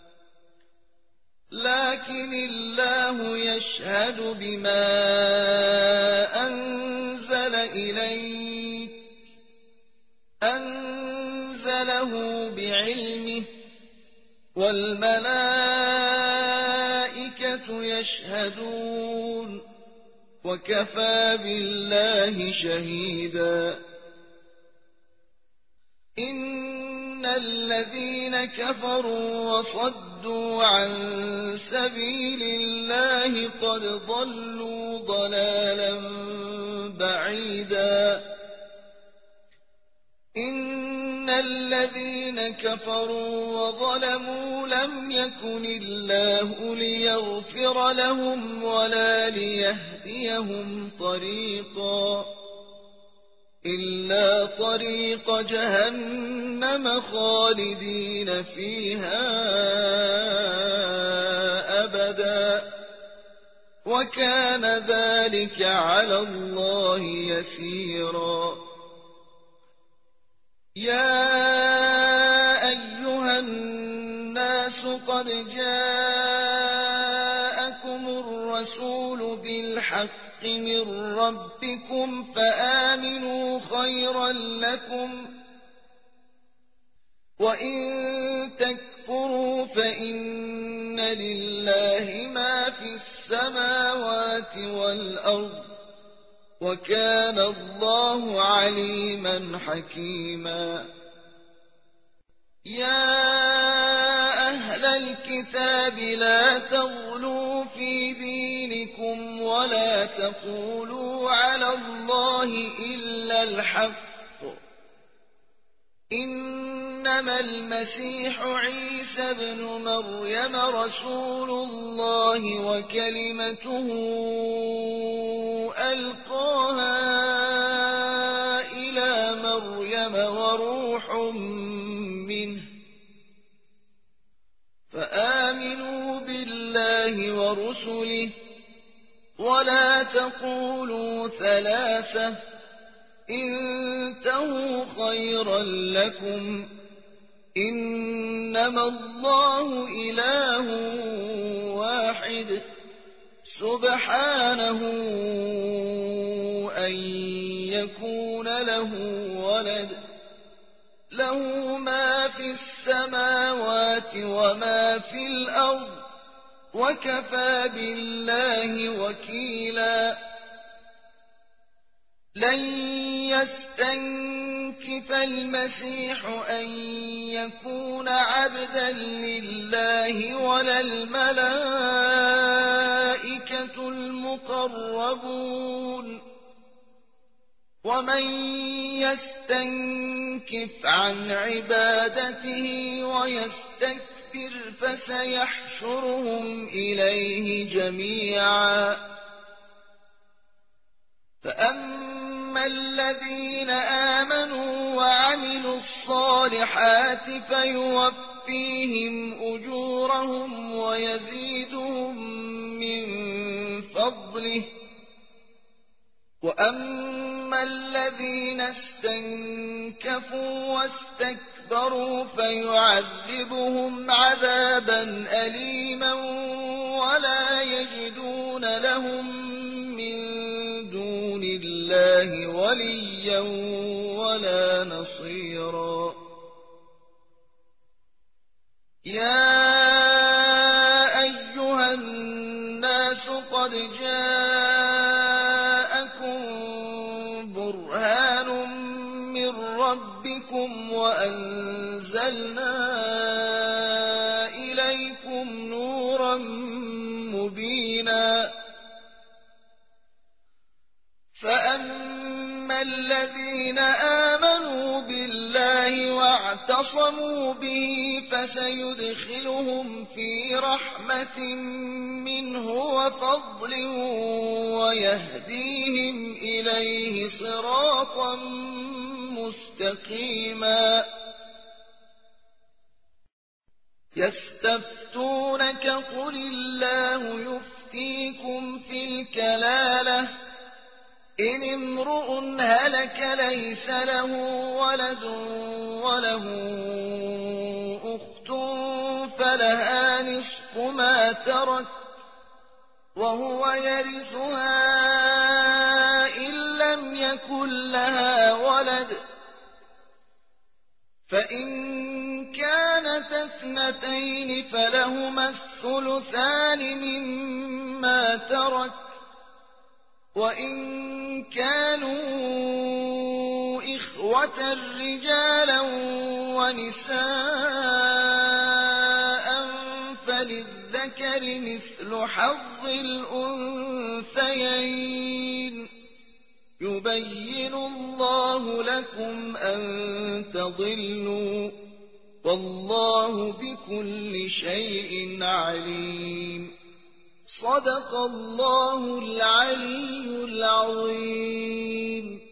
لكن الله يشهد بما أنزل إليك أنزله بعلمه والملائكة يشهدون وكفى بالله شهيدا إن الذين كفروا وصدوا عن سبيل الله قد ضلوا ضلالا بعيدا إن الذين كفروا وظلموا لم يكن الله ليغفر لهم ولا ليهديهم طريقا إلا طريق جهنم خالدين فيها أبدا وكان ذلك على الله يسيرا يا أيها الناس قد جاءكم الرسول بالحق من ربكم فآمنوا خيرا لكم وإن تكفروا تكفروا فإن لله ما في السماوات والأرض وكان الله عليما حكيما. يا أهل الكتاب لا تغلوا في دينكم ولا تقولوا على الله إلا الحق إنما المسيح عيسى بن مريم رسول الله وكلمته ألقاها إلى مريم وروح منه فآمنوا بالله ورسله ولا تقولوا ثلاثة انتهوا خيرا لكم إنما الله إله واحد سبحانه أن يكون له ولد له ما في السماوات وما في الأرض وكفى بالله وكيلا. لن يستنكف المسيح أن يكون عبدا لله ولا الملائكة المقربون ومن يستنكف عن عبادته ويستكبر فسيحشرهم إليه جميعا. فأما الذين آمنوا وعملوا الصالحات فيوفيهم أجورهم ويزيدهم من فضله وأما الذين استنكفوا واستكبروا فيعذبهم عذابا أليما ولا يجدون لهم من دون الله وليا ولا نصيرا. يا أيها الناس قد جاءكم برهان من ربكم وأنزلنا إليكم نورا مبينا. فأما الذين آمنوا بالله واعتصموا به فسيدخلهم في رحمة منه وفضل ويهديهم إليه صراطا مستقيما. يستفتونك قل الله يفتيكم في الكلالة إن امرؤ هلك ليس له ولد وله أخت فلها نصف ما ترك وهو يرثها إن لم يكن لها ولد فإن كانت اثنتين فلهما الثلثان مما ترك وإن كانوا إخوة رجالا ونساء فللذكر مثل حظ الأنثيين يبين الله لكم أن تضلوا والله بكل شيء عليم. صدق الله العلي العظيم.